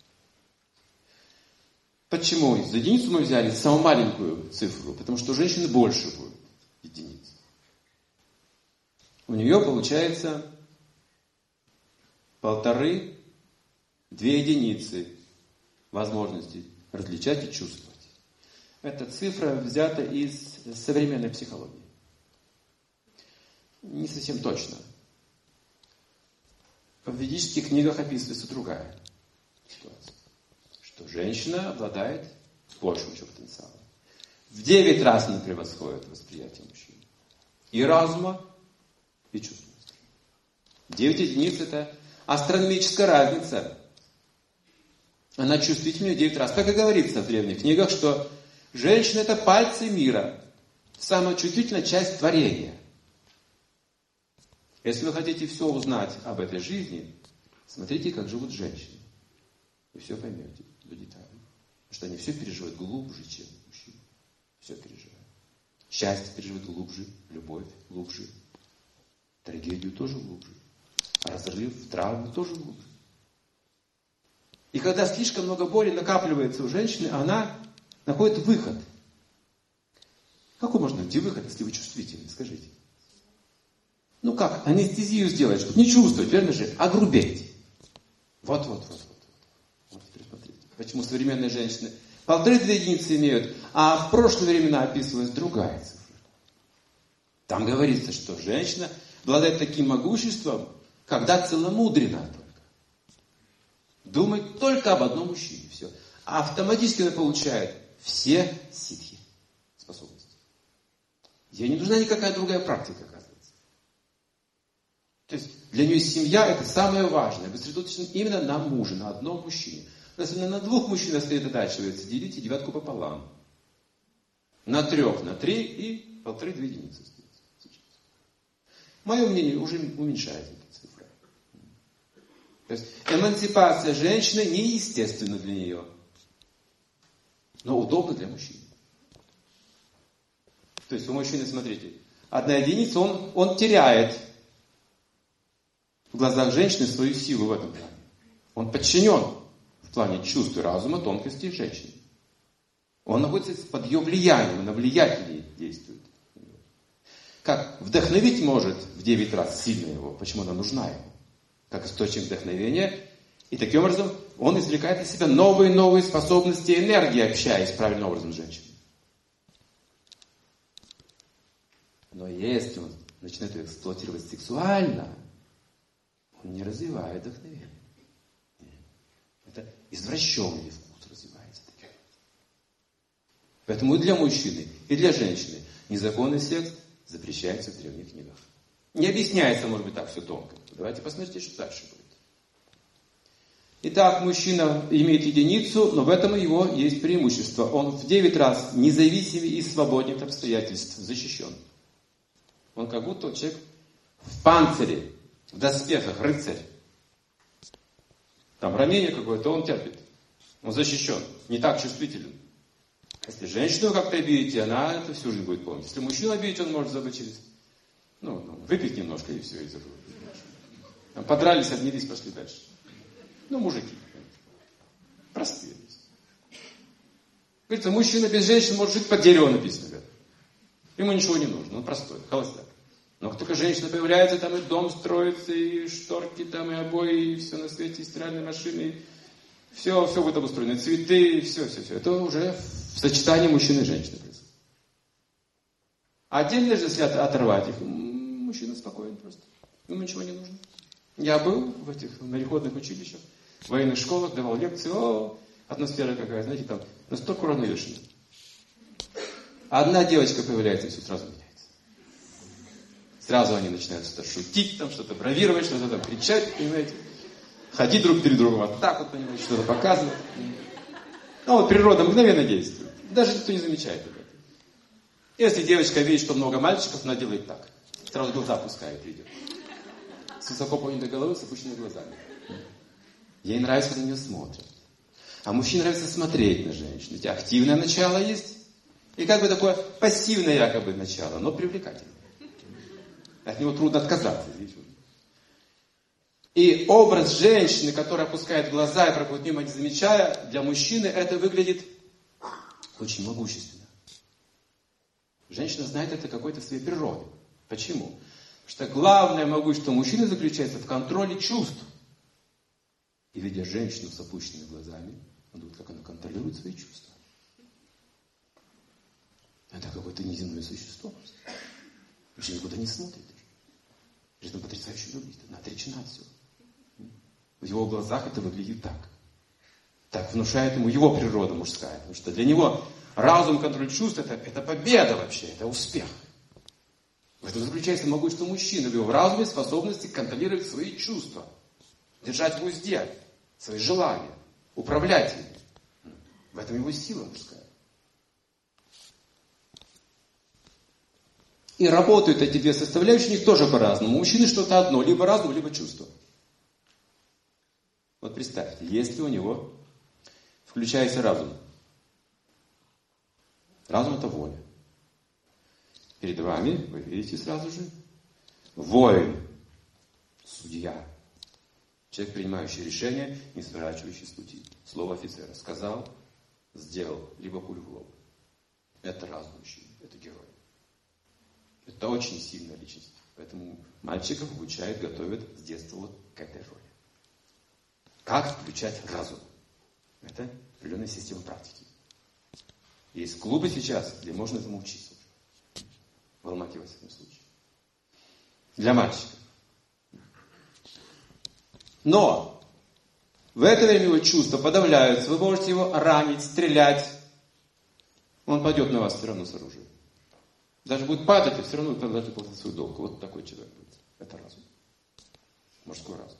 Почему? За единицу мы взяли самую маленькую цифру, потому что у женщины больше будет единиц. у нее получается полторы, две единицы возможностей различать и чувствовать. Эта цифра взята из современной психологии. Не совсем точно. В ведических книгах описывается другая ситуация. Что женщина обладает большим еще потенциалом. В девять раз она превосходит восприятие мужчины. И разума, и чувственности. девять единиц – это астрономическая разница. Она чувствительнее девять раз. Так и говорится в древних книгах, что женщина – это пальцы мира. Самая чувствительная часть творения. Если вы хотите все узнать об этой жизни, смотрите, как живут женщины. Вы все поймете до деталей. Потому что они все переживают глубже, чем мужчины. Все переживают. Счастье переживают глубже, любовь глубже. Трагедию тоже глубже. Разрыв, травму тоже глубже. И когда слишком много боли накапливается у женщины, она находит выход. Какой можно найти выход, если вы чувствительны? Скажите. Ну как, анестезию сделать, чтобы не чувствовать, верно же? Огрубеть. Вот, вот, вот, вот. Вот теперь смотрите. Почему современные женщины полторы-две единицы имеют, а в прошлые времена описывалась другая цифра. Там говорится, что женщина обладает таким могуществом, когда целомудрена только. Думает только об одном мужчине. Все. А автоматически она получает все ситхи, способности. Ей не нужна никакая другая практика, оказывается. То есть для нее семья это самое важное. Вы сосредоточены именно на муже, на одном мужчине. Если на двух мужчинах сосредотачивается, делите девятку пополам. На трех, на три и полторы-две единицы остается. Мое мнение уже уменьшает эта цифра. То есть эмансипация женщины неестественна для нее. Но удобно для мужчин. То есть у мужчины, смотрите, одна единица, он, он теряет в глазах женщины свою силу в этом плане. Он подчинен в плане чувств и разума, тонкости женщины. Он находится под ее влиянием, она влиятельнее действует. Как вдохновить может в девять раз сильно его, почему она нужна ему, как источник вдохновения. И таким образом он извлекает из себя новые и новые способности и энергии, общаясь правильным образом с женщиной. Но если он начинает ее эксплуатировать сексуально, он не развивает вдохновение. Это извращенный вкус развивается. Поэтому и для мужчины, и для женщины незаконный секс запрещается в древних книгах. Не объясняется, может быть, так все тонко. Давайте посмотрите, что дальше будет. Итак, мужчина имеет единицу, но в этом его есть преимущество. Он в девять раз независимый и свободен от обстоятельств, защищен. Он как будто человек в панцире, в доспехах, рыцарь. Там ранение какое-то, он терпит. Он защищен, не так чувствителен. Если женщину как-то обидите, она это всю жизнь будет помнить. Если мужчину обидеть, он может забыть через... Ну, ну выпить немножко, и все, и забыл. Там подрались, обнялись, пошли дальше. Ну, мужики. Простые. Говорится, мужчина без женщины может жить под деревом, написано. Говорят. Ему ничего не нужно, он простой, холостяк. Но как только женщина появляется, там и дом строится, и шторки, там, и обои, и все на свете, и стиральные машины, и все, все будет обустроено, и цветы, и все, все, все. Это уже в сочетании мужчины и женщины происходит. А отдельно же, если оторвать их, мужчина спокоен просто. Ему ничего не нужно. Я был в этих мореходных училищах, в военных школах, давал лекции, о, атмосфера какая, знаете, там настолько уравновешенная. Одна девочка появляется, и все сразу меняется. Сразу они начинают что-то шутить, там, что-то бравировать, что-то там кричать, понимаете. Ходить друг перед другом вот так вот, понимаете, что-то показывать. Ну вот природа мгновенно действует. Даже никто не замечает об этом. Если девочка видит, что много мальчиков, она делает так. Сразу глаза опускает и идет. С высоко поднятой головой, с опущенными глазами. Ей нравится, когда на нее смотрят. А мужчине нравится смотреть на женщину. Ведь активное начало есть. И как бы такое пассивное якобы начало, но привлекательное. От него трудно отказаться. И образ женщины, которая опускает глаза и проходит мимо, не замечая, для мужчины это выглядит очень могущественно. Женщина знает это какой-то своей природы. Почему? Что главное могущество мужчины заключается в контроле чувств. И видя женщину с опущенными глазами, он думает, как она контролирует свои чувства. Это какое-то неземное существо. Вообще никуда не смотрит. Жизнь потрясающе выглядит. Она отречена от всего. В его глазах это выглядит так. Так внушает ему его природа мужская. Потому что для него разум, контроль чувств это, это победа вообще, это успех. В этом заключается могущество мужчины. В его разуме способности контролировать свои чувства. Держать в узде свои желания. Управлять ими. В этом его сила мужская. И работают эти две составляющие у них тоже по-разному. У мужчины что-то одно, либо разум, либо чувство. Вот представьте, если у него включается разум. Разум это воля. Перед вами, вы видите сразу же, воин, судья. Человек, принимающий решение, не сворачивающий с пути. Слово офицера сказал, сделал, либо пулю в лоб. Это разум мужчины, это герой. Это очень сильная личность. Поэтому мальчиков обучают, готовят с детства вот к этой роли. Как включать разум? Это определенная система практики. Есть клубы сейчас, где можно этому учиться. В Алмате, во всяком случае. Для мальчиков. Но в это время его чувства подавляются. Вы можете его ранить, стрелять. Он пойдет на вас все равно с оружием. Даже будет падать, и все равно вы должны платить свой долг. Вот такой человек будет. Это разум. Мужской разум.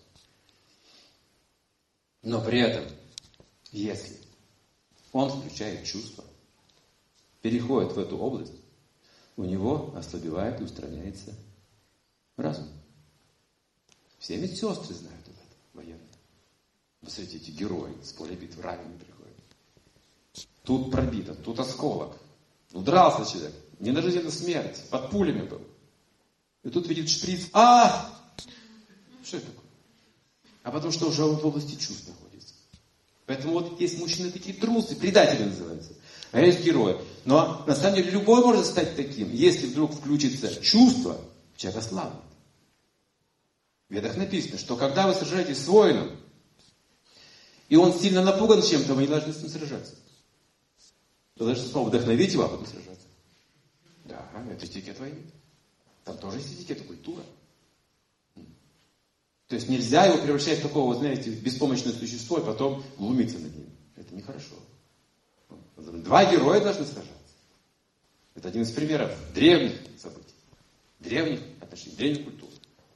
Но при этом, если он включает чувства, переходит в эту область, у него ослабевает и устраняется разум. Все медсестры знают об этом, военные. Посмотрите, эти герои с поля битвы раненые приходят. Тут пробито, тут осколок. Удрался человек. Не на жизнь, а на смерть. Под пулями был. И тут видит шприц. А! Что это такое? А потому что уже он в области чувств находится. Поэтому вот есть мужчины такие трусы, предатели называются. А есть герои. Но на самом деле любой может стать таким, если вдруг включится чувство, человек ослабнет. В Ведах написано, что когда вы сражаетесь с воином, и он сильно напуган чем-то, вы не должны с ним сражаться. Вы должны снова вдохновить его, а потом сражаться. Да, это этикет войны. Там тоже есть этикет, культура. То есть нельзя его превращать в такого, знаете, беспомощное существо, и потом глумиться над ним. Это нехорошо. Два героя должны сражаться. Это один из примеров древних событий. Древних отношений, древних культур.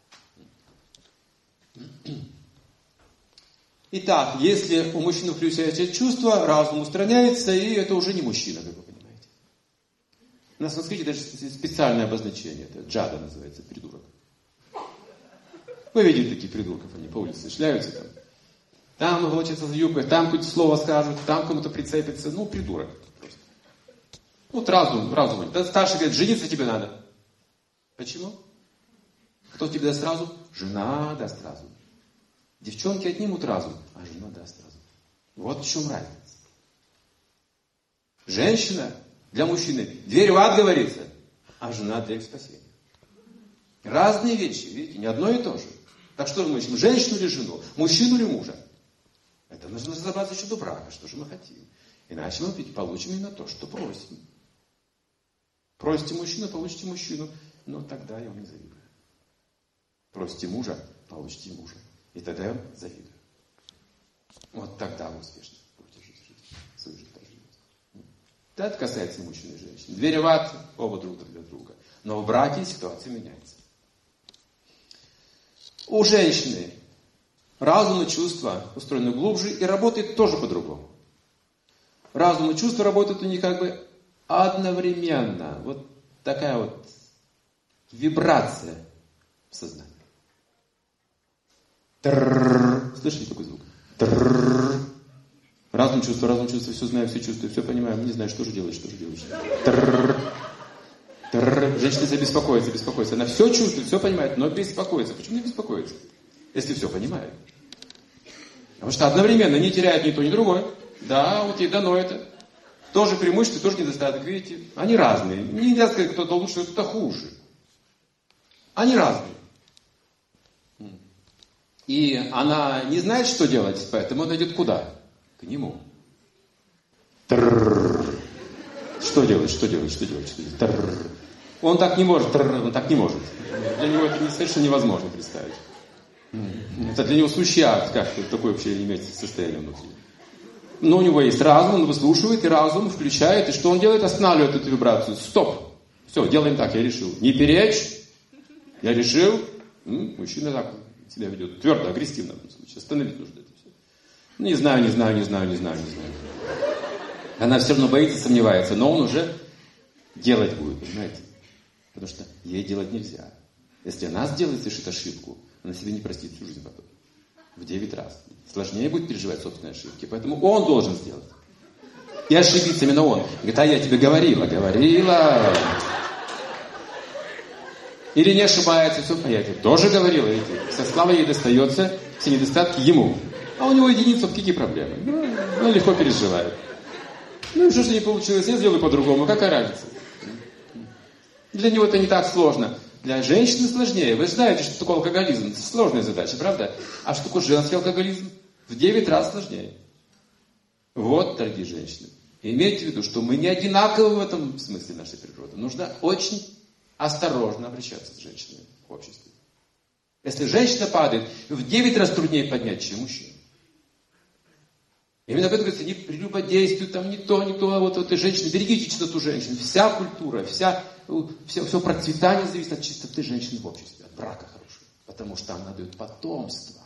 Итак, если у мужчины включается чувство, разум устраняется, и это уже не мужчина, как вы понимаете. У нас в санскрите даже специальное обозначение. Это джада называется, придурок. Вы видите таких придурков, они по улице шляются там. Там волочатся за юбкой, там какое-то слово скажут, там кому-то прицепится. Ну, придурок просто. Вот разум, разум. Да старший говорит, жениться тебе надо. Почему? Кто тебе даст разум? Жена даст разум. Девчонки отнимут разум, а жена даст разум. Вот в чем разница. Женщина для мужчины дверь в ад говорится, а жена для их спасения. Разные вещи, видите, не одно и то же. Так что мы ищем, женщину или жену, мужчину или мужа? Это нужно разобраться еще до брака, что же мы хотим. Иначе мы ведь получим именно то, что просим. Просите мужчину, получите мужчину, но тогда я вам не завидую. Просите мужа, получите мужа. И тогда я вам завидую. Вот тогда вы успешно будете жить свою жизнь проживать. Это касается мужчин и женщин. Двери в ад, оба друг для друга. Но в браке ситуация меняется. У женщины разум и чувства устроены глубже и работает тоже по-другому. Разум и чувства работают у них как бы одновременно. Вот такая вот вибрация в сознании. Трррррр. Слышали такой звук? Трррррр. Разум, чувство, разум, чувство, все знаю, все чувствую, все понимаю, не знаю, что же делать, что же делать. Трррррр. Тррррр. Женщина себя беспокоится, беспокоится. Она все чувствует, все понимает, но беспокоится. Почему не беспокоится? Если все понимает. Потому что одновременно не теряет ни то, ни другое. Да, вот ей дано это. Тоже преимущество, тоже недостаток, видите? Они разные. Нельзя сказать, кто-то лучше, кто-то хуже. Они разные. И она не знает, что делать, поэтому она идет куда? К нему. Трррррр. Что делать, что делать, что делать, что делать? Трррррр. Он так не может, трррррр, он так не может. Для него это совершенно невозможно представить. Это для него сущий ад, как такое вообще иметь состояние внутри. Но у него есть разум, он выслушивает, и разум включает, и что он делает? Останавливает эту вибрацию. Стоп! Все, делаем так, я решил. Не перечь, я решил. М-м, мужчина так себя ведет, твердо, агрессивно в этом случае. Остановить нужно это все. Не знаю, не знаю, не знаю, не знаю, не знаю. Она все равно боится, сомневается, но он уже делать будет, понимаете? Потому что ей делать нельзя. Если она сделает, совершит ошибку, она себе не простит всю жизнь потом. В девять раз. Сложнее будет переживать собственные ошибки. Поэтому он должен сделать. И ошибиться именно он. Говорит, а я тебе говорила, говорила. Или не ошибается, все в порядке. Тоже говорила. Видите? Со славой ей достается, все недостатки ему. А у него единица, какие проблемы? Ну, он легко переживает. Ну, что же не получилось, я сделаю по-другому. Какая разница? Для него это не так сложно. Для женщины сложнее. Вы знаете, что такое алкоголизм. Это сложная задача, правда? А что такое женский алкоголизм? В девять раз сложнее. Вот, дорогие женщины. Имейте в виду, что мы не одинаковы в этом смысле нашей природы. Нужно очень осторожно обращаться с женщинами в обществе. Если женщина падает, в девять раз труднее поднять, чем мужчина. Именно поэтому говорится, не прелюбодействуй, там не то, не то, а вот этой женщины. Берегите чистоту женщин. Вся культура, вся, все, все процветание зависит от чистоты женщины в обществе, от брака хорошего. Потому что она дает потомство.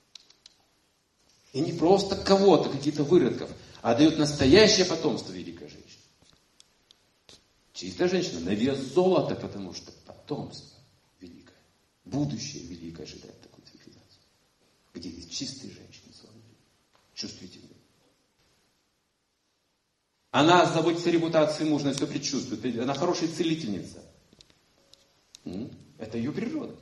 И не просто кого-то, каких-то выродков, а дает настоящее потомство великой женщины. Чистая женщина на вес золота, потому что потомство великое. Будущее великое ожидает такую цивилизацию. Где есть чистые женщины, чувствительные. Она заботится о репутации мужа, она все предчувствует. Она хорошая целительница. Это ее природа.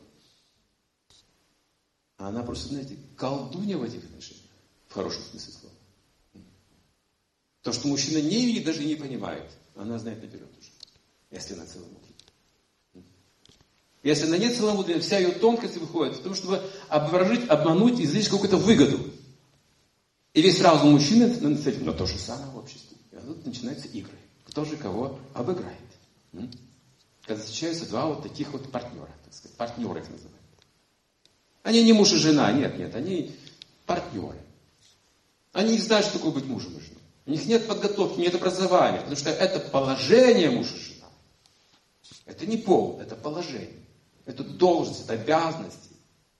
А она просто, знаете, колдунья в этих отношениях. В хорошем смысле слова. То, что мужчина не видит, даже не понимает. Она знает наперед уже. Если она целомудренна. Если она не целомудренна, вся ее тонкость выходит в том, чтобы обворожить, обмануть и извлечь какую-то выгоду. И весь разум мужчины нацелен на то же самое в обществе. И тут начинаются игры. Кто же кого обыграет. Когда встречаются два вот таких вот партнера, так сказать. Партнеры их называют. Они не муж и жена, нет, нет, они партнеры. Они не знают, что такое быть мужем и женой. У них нет подготовки, нет образования, потому что это положение муж и жена. Это не пол, это положение. Это должность, это обязанности.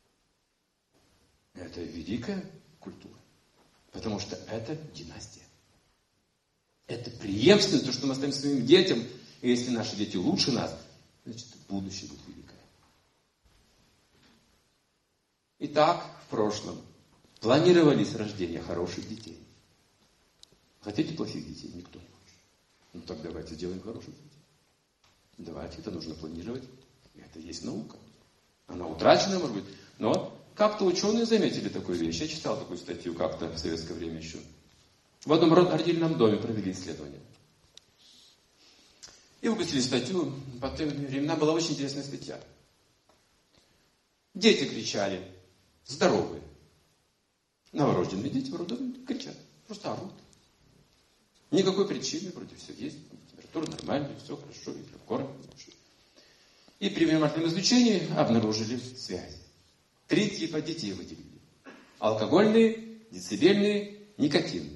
Это великая культура. Потому что это династия. Это преемственность, то, что мы оставим своим детям. И если наши дети лучше нас, значит, будущее будет великое. Итак, в прошлом планировались рождение хороших детей. Хотите плохих детей? Никто не хочет. Ну так давайте сделаем хороших детей. Давайте, это нужно планировать. Это есть наука. Она утрачена, может быть, но как-то ученые заметили такую вещь. Я читал такую статью как-то в советское время еще. В одном родильном доме провели исследование. И выпустили статью. По тем временам была очень интересная статья. Дети кричали. Здоровые. Новорожденные дети в роддоме кричат. Просто орут. Никакой причины, вроде все есть. Температура нормальная, все хорошо, и корм хорошо. И при внимательном изучении обнаружили связь. Три типа детей выделили. Алкогольные, децибельные, никотинные.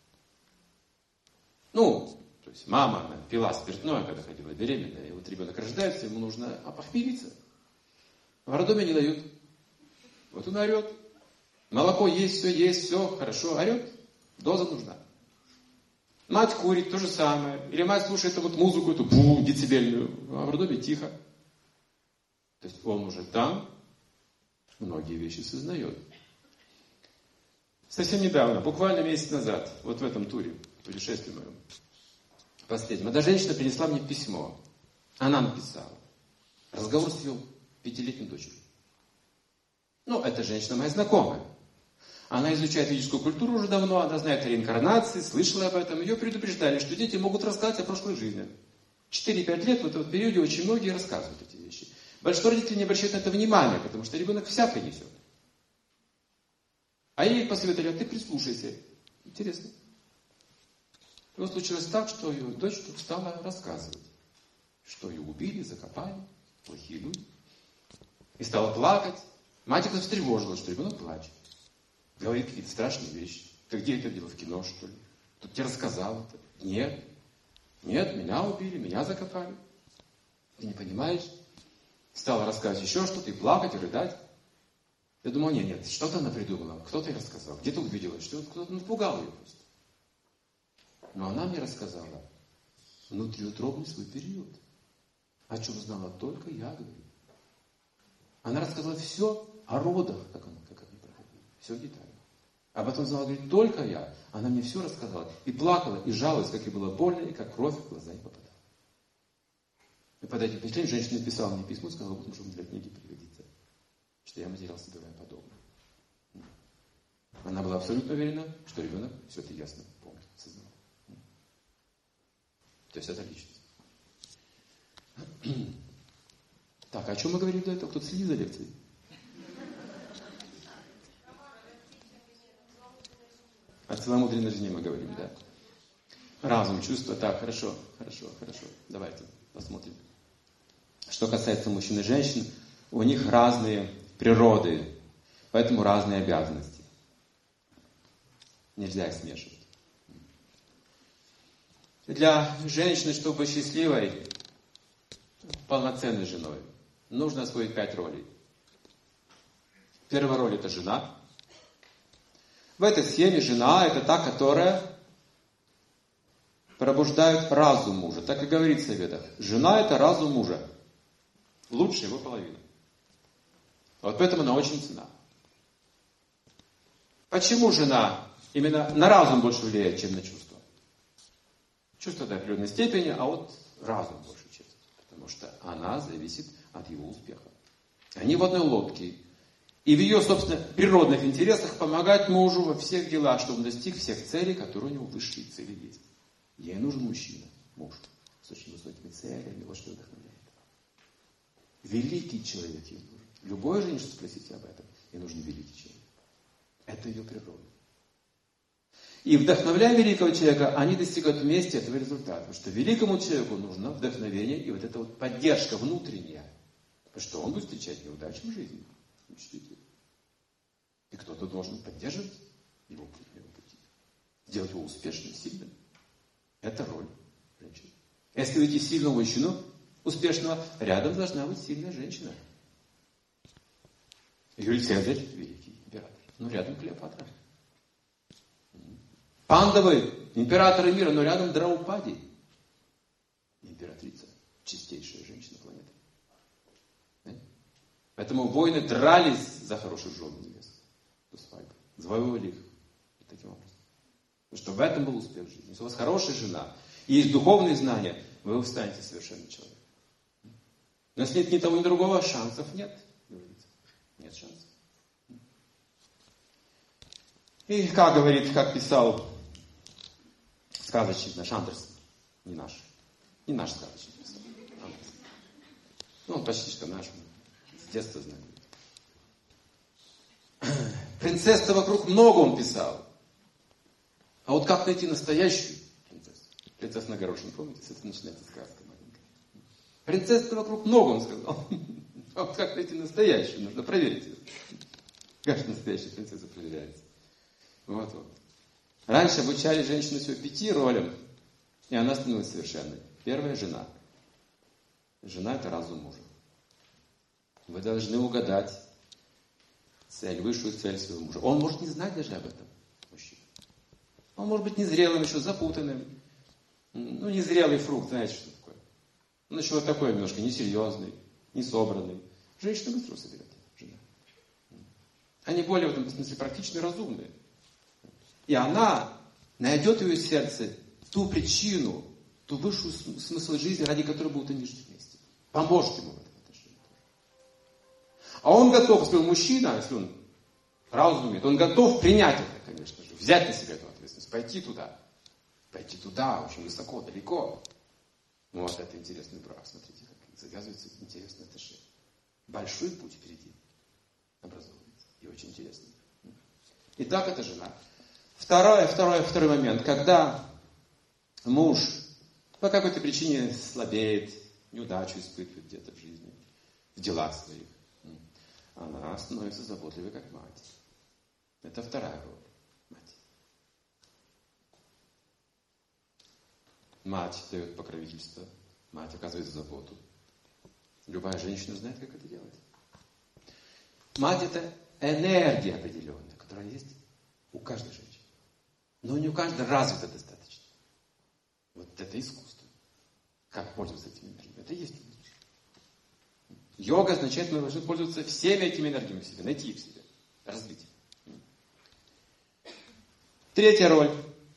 Ну, то есть мама она пила спиртное, когда ходила беременная, и вот ребенок рождается, ему нужно опохмелиться. В роддоме не дают. Вот он орет. Молоко есть, все есть, все хорошо, орет. Доза нужна. Мать курит, то же самое. Или мать слушает вот музыку, эту бу, децибельную, а в роддоме тихо. То есть он уже там многие вещи сознает. Совсем недавно, буквально месяц назад, вот в этом туре, путешествии моем, последнем, одна женщина принесла мне письмо. Она написала. Разговор с ее пятилетней дочерью. Ну, эта женщина моя знакомая. Она изучает ведическую культуру уже давно, она знает о реинкарнации, слышала об этом. Ее предупреждали, что дети могут рассказать о прошлой жизни. четыре-пять лет в этом периоде очень многие рассказывают эти вещи. Большинство родителей не обращают на это внимания, потому что ребенок всякое несет. А ей посоветовали, а ты прислушайся. Интересно. И вот случилось так, что ее дочь стала рассказывать, что ее убили, закопали, плохие люди. И стала плакать. Мать как-то встревожилась, что ребенок плачет. Говорит какие-то страшные вещи. Ты где это видел, в кино, что ли? Кто тебе рассказал это? Нет. Нет, меня убили, меня закопали. Ты не понимаешь? Стала рассказывать еще что-то, и плакать, и рыдать. Я думал, нет, нет, что-то она придумала. Кто-то ей рассказал. Где-то увидела, что кто-то напугал ее просто. Но она мне рассказала внутриутробный свой период. О чем знала только я, говорю. Она рассказала все о родах, как, она, как они проходили. Все детально. Об этом знала, говорит, только я. Она мне все рассказала. И плакала, и жаловалась, как ей было больно, и как кровь в глаза ей попадала. И под этим впечатлением женщина написала мне письмо, сказала, потому что для книги пригодится. Что я материал собираю подобное. Она была абсолютно уверена, что ребенок все это ясно помнит, осознал. То есть это личность. Так, о чем мы говорили до этого? Кто-то следит за лекцией? О целомудренной жизни мы говорим, да? Разум, чувство. Так, хорошо, хорошо, хорошо. Давайте посмотрим. Что касается мужчин и женщин, у них разные природы, поэтому разные обязанности. Нельзя их смешивать. Для женщины, чтобы быть счастливой, полноценной женой, нужно освоить пять ролей. Первая роль – это жена. В этой схеме жена – это та, которая пробуждает разум мужа. Так и говорится в Ведах. Жена – это разум мужа. Лучшая его половина. Вот поэтому она очень ценна. Почему жена именно на разум больше влияет, чем на чувства? Чувства до определенной степени, а вот разум больше чем. Потому что она зависит от его успеха. Они в одной лодке. И в ее, собственно, природных интересах помогать мужу во всех делах, чтобы он достиг всех целей, которые у него высшие цели есть. Ей нужен мужчина, муж, с очень высокими целями, вот что вдохновляет. Великий человек ей нужен. Любой женщине спросите об этом, ей нужен великий человек. Это ее природа. И вдохновляя великого человека, они достигают вместе этого результата. Потому что великому человеку нужно вдохновение и вот эта вот поддержка внутренняя. Потому что он будет встречать неудачи в жизни. Учтите. И кто-то должен поддерживать его путь, его пути. Сделать его успешным, сильным. Это роль женщины. Если вы видите сильного мужчину, успешного, рядом должна быть сильная женщина. Юлий Цезарь, великий император. Но рядом Клеопатра. Пандавы, императоры мира, но рядом Драупади. Императрица, чистейшая женщина планеты. Поэтому воины дрались за хороших жен невест. До свадьбы. Завоевывали их. И таким образом. Потому что в этом был успех жизни. Если у вас хорошая жена, и есть духовные знания, вы станете совершенным человеком. Но если нет ни того, ни другого, шансов нет. Говорится. Нет шансов. И как говорит, как писал сказочник наш Андерсон. Не наш. Не наш сказочник писал. Андерсон. Ну, он почти что наш. С детства знаю. Принцесс-то вокруг много он писал. А вот как найти настоящую принцессу? Принцесса на горошине, помните? С этого начинается сказка маленькая. Принцесс-то вокруг много, он сказал. А вот как найти настоящую? Нужно проверить ее. Как же настоящая принцесса проверяется? Вот вот. Раньше обучали женщину всего пяти ролям, и она становилась совершенной. Первая – жена. Жена – это разум мужа. Вы должны угадать цель, высшую цель своего мужа. Он может не знать даже об этом, мужчина. Он может быть незрелым, еще запутанным. Ну, незрелый фрукт, знаете, что такое. Он еще вот такой немножко несерьезный, несобранный. Женщина быстро соберет, жена. Они более в этом смысле практичны и разумные. И она найдет в ее сердце ту причину, ту высшую смысл жизни, ради которой будут они жить вместе. Поможет ему в этом отношении. А он готов, если он мужчина, если он разум имеет, он готов принять это, конечно же, взять на себя эту ответственность, пойти туда. Пойти туда, очень высоко, далеко. Ну, вот это интересный брак, смотрите, как завязываются интересные отношения. Большой путь впереди образовывается. И очень интересно. Итак, это жена. Второй, второй, второй момент. Когда муж по какой-то причине слабеет, неудачу испытывает где-то в жизни, в делах своих, она становится заботливой, как мать. Это вторая роль. Мать. Мать дает покровительство. Мать оказывает заботу. Любая женщина знает, как это делать. Мать – это энергия определенная, которая есть у каждой женщины. Но не у каждой развита достаточно. Вот это искусство. Как пользоваться этими энергиями. Это и есть искусство. Йога означает, что мы должны пользоваться всеми этими энергиями в себе, найти их в себе, развить их. Третья роль.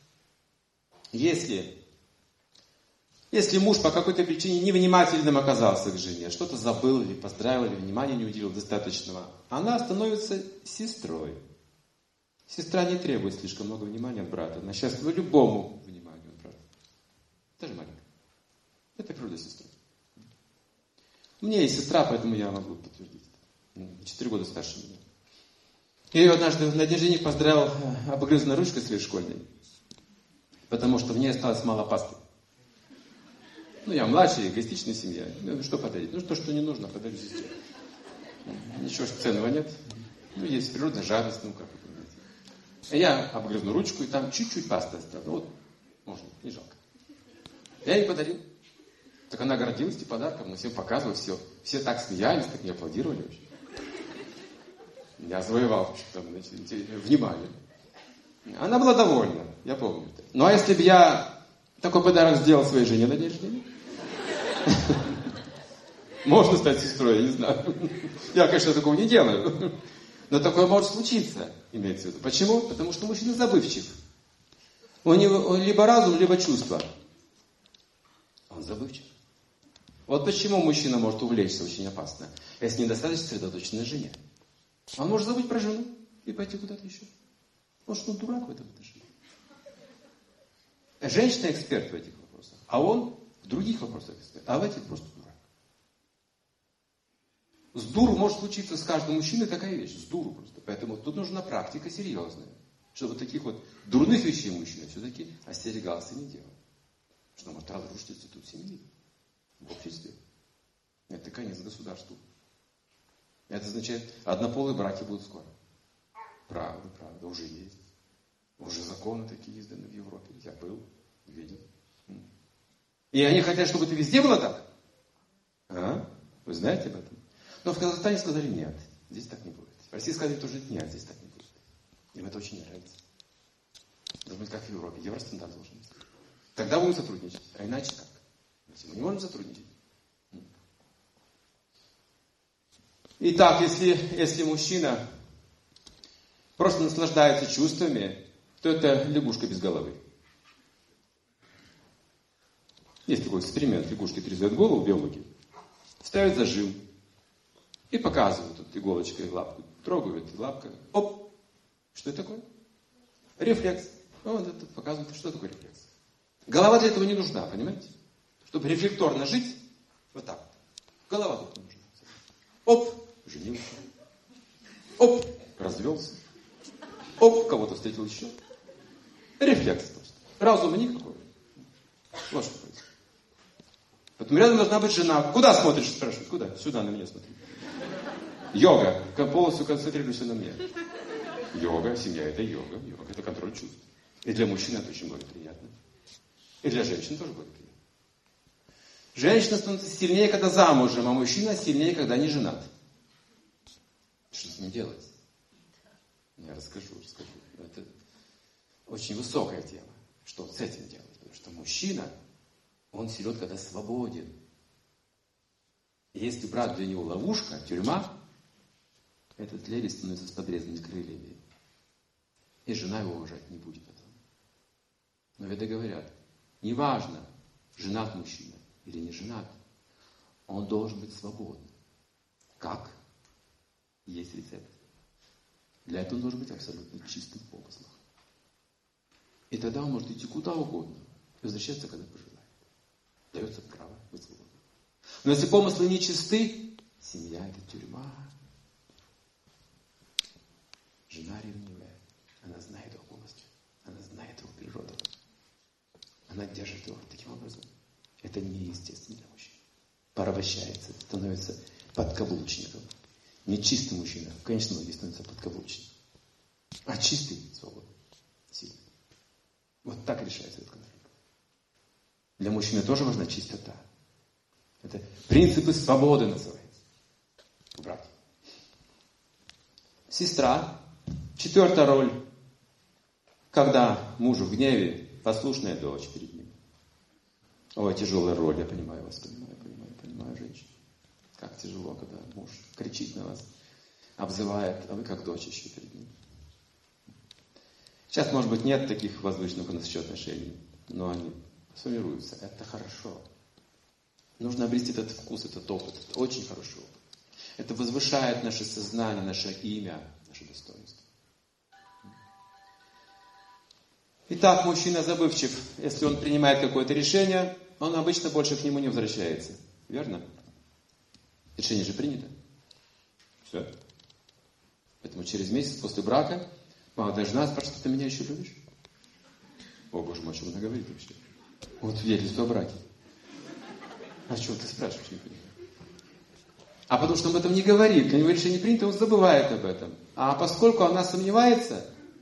Если, если муж по какой-то причине невнимательным оказался к жене, что-то забыл или поздравил, или внимания не уделил достаточного, она становится сестрой. Сестра не требует слишком много внимания от брата. Она счастлива любому вниманию от брата. Даже маленькая. Это природа сестры. У меня есть сестра, поэтому я могу подтвердить. Четыре года старше меня. Я ее однажды на день рождения поздравил обгрызанной ручкой своей школьной, потому что в ней осталось мало пасты. Ну, я младший, эгоистичная семья. Ну, что подарить? Ну, то, что не нужно, подарю сестре. Ничего ценного нет. Ну, есть природная жадность, ну, как вы понимаете. Я обгрызну ручку, и там чуть-чуть пасты осталось. Ну, вот, можно, не жалко. Я ей подарил. Так она гордилась тем подарком, но всем показывала, все. Все так смеялись, так мне аплодировали вообще. Я завоевал там, значит, внимание. Она была довольна, я помню. Ну а если бы я такой подарок сделал своей жене на день рождения? Можно стать сестрой, я не знаю. Я, конечно, такого не делаю. Но такое может случиться, имеется в виду. Почему? Потому что мужчина забывчив. У него либо разум, либо чувство. Он забывчив. Вот почему мужчина может увлечься очень опасно, если недостаточно сосредоточен на жене. Он может забыть про жену и пойти куда-то еще. Может, он дурак в этом отношении. Женщина эксперт в этих вопросах, а он в других вопросах эксперт, а в этих просто дурак. С дуру может случиться с каждым мужчиной такая вещь, с дуру просто. Поэтому тут нужна практика серьезная, чтобы вот таких вот дурных вещей мужчина все-таки остерегался и не делал. Что может разрушить институт семьи. В обществе. Это конец государству. Это означает, однополые браки будут скоро. Правда, правда, уже есть. Уже законы такие изданы в Европе. Я был, видел. И они хотят, чтобы это везде было так? А? Вы знаете об этом? Но в Казахстане сказали нет. Здесь так не будет. В России сказали тоже нет, здесь так не будет. Им это очень не нравится. Должен быть как в Европе. Евростандарт должен быть. Тогда будем сотрудничать. А иначе как? Мы не можем сотрудничать. Итак, если, если мужчина просто наслаждается чувствами, то это лягушка без головы. Есть такой эксперимент. Лягушки отрезают голову, биологи, ставят зажим и показывают тут иголочкой лапку. Трогают лапкой. Оп! Что это такое? Рефлекс. Вот это показывает, что такое рефлекс. Голова для этого не нужна, понимаете? Чтобы рефлекторно жить, вот так. Голова только нужна. Оп, женился. Оп, развелся. Оп, кого-то встретил еще. Рефлекс просто. Разума никакого. Вот что происходит. Поэтому рядом должна быть жена. Куда смотришь, спрашивают? Куда? Сюда, на меня смотри. Йога. Полностью концентрируйся на мне. Йога, семья это йога. Йога это контроль чувств. И для мужчин это очень благоприятно. И для женщин тоже благоприятно. Женщина становится сильнее, когда замужем, а мужчина сильнее, когда не женат. Что с ним делать? Я расскажу, расскажу. Это очень высокая тема. Что с этим делать? Потому что мужчина, он силен, когда свободен. И если брак для него ловушка, тюрьма, этот леди становится с подрезанными крыльями. И жена его уважать не будет потом. Но веды говорят, неважно, женат мужчина или не женат, он должен быть свободным. Как? Есть рецепт. Для этого он должен быть абсолютно чистым в помыслах. И тогда он может идти куда угодно, возвращаться, когда пожелает. Дается право быть свободным. Но если помыслы нечисты, Семья – это тюрьма. Жена ревнивая. Она знает его полностью. Она знает его природу. Она держит его таким образом. Это неестественно для мужчин. Порабощается, становится подкаблучником. Нечистый мужчина в конечном итоге становится подкаблучником. А чистый – свободный, сильный. Вот так решается этот конфликт. Для мужчины тоже важна чистота. Это принципы свободы называется. В браке. Сестра. Четвертая роль. Когда муж в гневе, послушная дочь перед ним. Ой, тяжелая роль, я понимаю вас, понимаю, понимаю, понимаю, женщина. Как тяжело, когда муж кричит на вас, обзывает, а вы как дочь еще перед ним. Сейчас, может быть, нет таких возвышенных у нас еще отношений, но они сформируются. Это хорошо. Нужно обрести этот вкус, этот опыт. Это очень хорошо. Это возвышает наше сознание, наше имя, наше достоинство. Итак, мужчина забывчив. Если он принимает какое-то решение, он обычно больше к нему не возвращается. Верно? Решение же принято. Все. Поэтому через месяц после брака молодая жена спрашивает: ты меня еще любишь? О, Боже мой, о чем она говорит вообще? Вот свидетельство о браке. А чего ты спрашиваешь, не понимаю? А потому что он об этом не говорит. Когда у него решение принято, он забывает об этом. А поскольку она сомневается,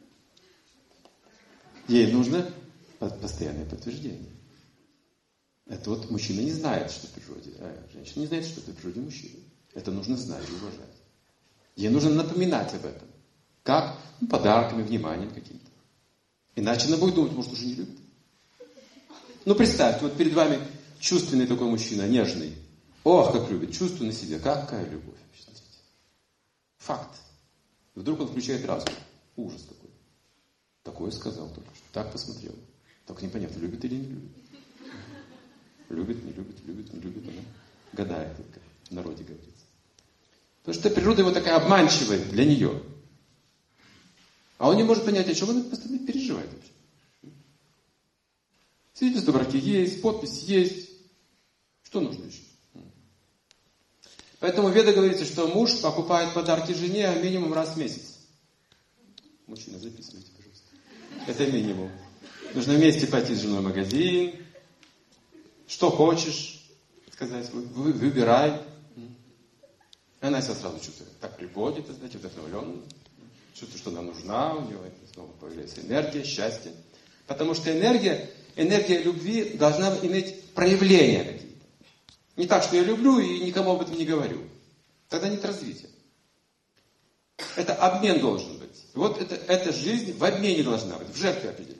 ей нужно постоянное подтверждение. Это вот мужчина не знает, что в природе, а женщина не знает, что в природе мужчины. Это нужно знать и уважать. Ей нужно напоминать об этом. Как? Ну, подарками, вниманием каким-то. Иначе она будет думать, может, уже не любит. Ну, представьте, вот перед вами чувственный такой мужчина, нежный. Ох, как любит, чувствует на себе. Какая любовь. Факт. Вдруг он включает разум. Ужас какой. Такое сказал только что. Так посмотрел. Только непонятно, любит или не любит. Любит, не любит, любит, не любит. Она гадает, как в народе говорится. Потому что природа его такая обманчивая для нее. А он не может понять, о чем она постоянно переживает вообще. Свидетельство о браке есть, подпись есть. Что нужно еще? Поэтому в Ведах говорится, что муж покупает подарки жене минимум раз в месяц. Мужчина, записывайте, пожалуйста. Это минимум. Нужно вместе пойти с женой в магазин. Что хочешь, сказать, вы, выбирай. Она себя сразу чувствует, так приводит, знаете, вдохновленно. Чувствует, что она нужна, у нее снова появляется энергия, счастье. Потому что энергия, энергия любви должна иметь проявления какие-то. Не так, что я люблю и никому об этом не говорю. Тогда нет развития. Это обмен должен быть. Вот это, эта жизнь в обмене должна быть, в жертве определенной.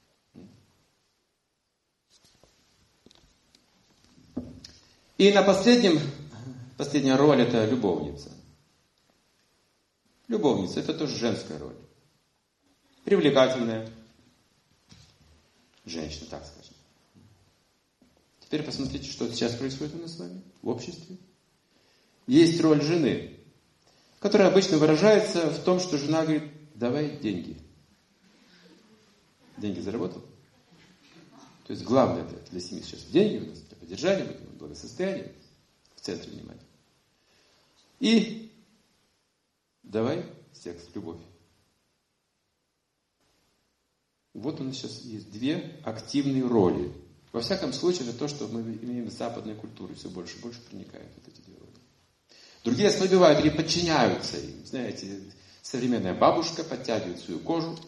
И на последнем, последняя роль — это любовница. Любовница — это тоже женская роль. Привлекательная женщина, так скажем. Теперь посмотрите, что сейчас происходит у нас с вами в обществе. Есть роль жены, которая обычно выражается в том, что жена говорит: давай деньги. Деньги заработал? То есть главное для семьи сейчас деньги у нас, для поддержания, для благосостояния, в центре внимания. И давай секс, любовь. Вот у нас сейчас есть две активные роли. Во всяком случае, это то, что мы имеем в западной культуре. Все больше и больше проникают вот эти две роли. Другие ослабевают или подчиняются им. Знаете, современная бабушка подтягивает свою кожу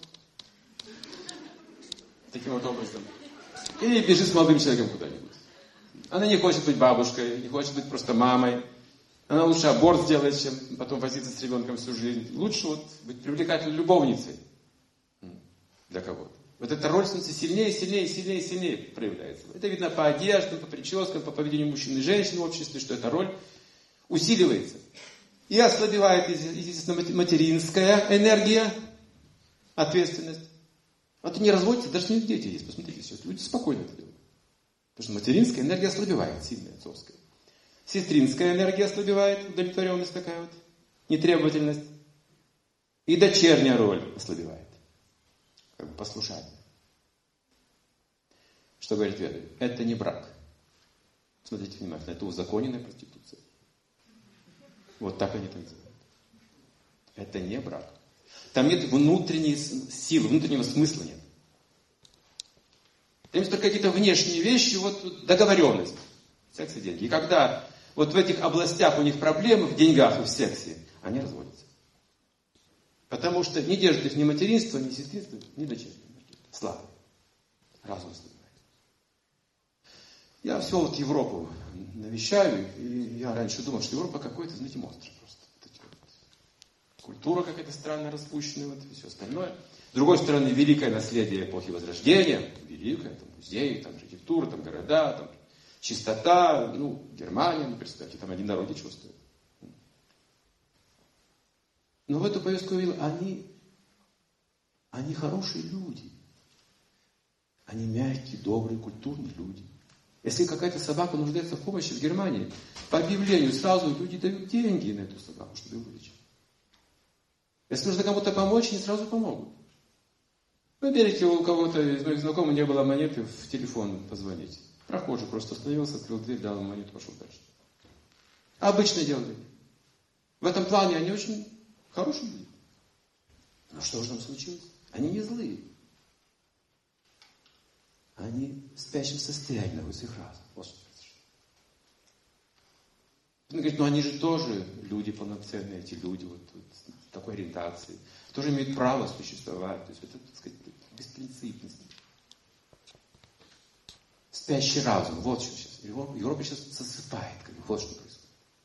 таким вот образом и бежит с молодым человеком куда-нибудь. Она не хочет быть бабушкой, не хочет быть просто мамой. Она лучше аборт сделает, чем потом возиться с ребенком всю жизнь. Лучше вот быть привлекательной любовницей для кого-то. Вот эта роль становится сильнее, сильнее, сильнее, сильнее проявляется. Это видно по одеждам, по прическам, по поведению мужчин и женщин в обществе, что эта роль усиливается. И ослабевает, естественно, материнская энергия, ответственность. А то не разводится, даже у них дети есть. Посмотрите, сейчас люди спокойно это делают. Потому что материнская энергия ослабевает, сильная, отцовская. Сестринская энергия ослабевает, удовлетворенность такая вот, нетребовательность. И дочерняя роль ослабевает. Как бы послушание. Что говорит Веда? Это не брак. Смотрите внимательно, это узаконенная проституция. Вот так они танцуют. Это не брак. Там нет внутренней силы, внутреннего смысла нет. Там есть только какие-то внешние вещи, вот договоренность. Секс и деньги. И когда вот в этих областях у них проблемы, в деньгах и в сексе, они разводятся. Потому что не держит их ни материнство, ни сестринство, ни дочернее. Слабо. Разум слабый. Я все вот Европу навещаю, и я раньше думал, что Европа какой-то, знаете, монстр просто. Культура какая-то странная, распущенная, вот, и все остальное. С другой стороны, великое наследие эпохи Возрождения, великое, там музеи, там архитектура, там города, там чистота, ну, Германия, ну, представьте, там одни дороги чувствуют. Но в эту повестку я видел, они, они хорошие люди. Они мягкие, добрые, культурные люди. Если какая-то собака нуждается в помощи в Германии, по объявлению сразу люди дают деньги на эту собаку, чтобы ее вылечить. Если нужно кому-то помочь, они сразу помогут. Вы берете у кого-то из моих знакомых, не было монеты, в телефон позвонить. Прохожий просто остановился, открыл дверь, дал ему монету, пошел дальше. Обычное дело. В этом плане они очень хорошие люди. Но что же там случилось? Они не злые. Они в спящем состоянии находятся, их разум. Вот что произошло. Он говорит, ну они же тоже люди полноценные, эти люди вот, вот такой ориентации. Тоже имеют право существовать. То есть это, так сказать, беспринципность. Спящий разум. Вот что сейчас. Европа, Европа сейчас засыпает. Вот что происходит.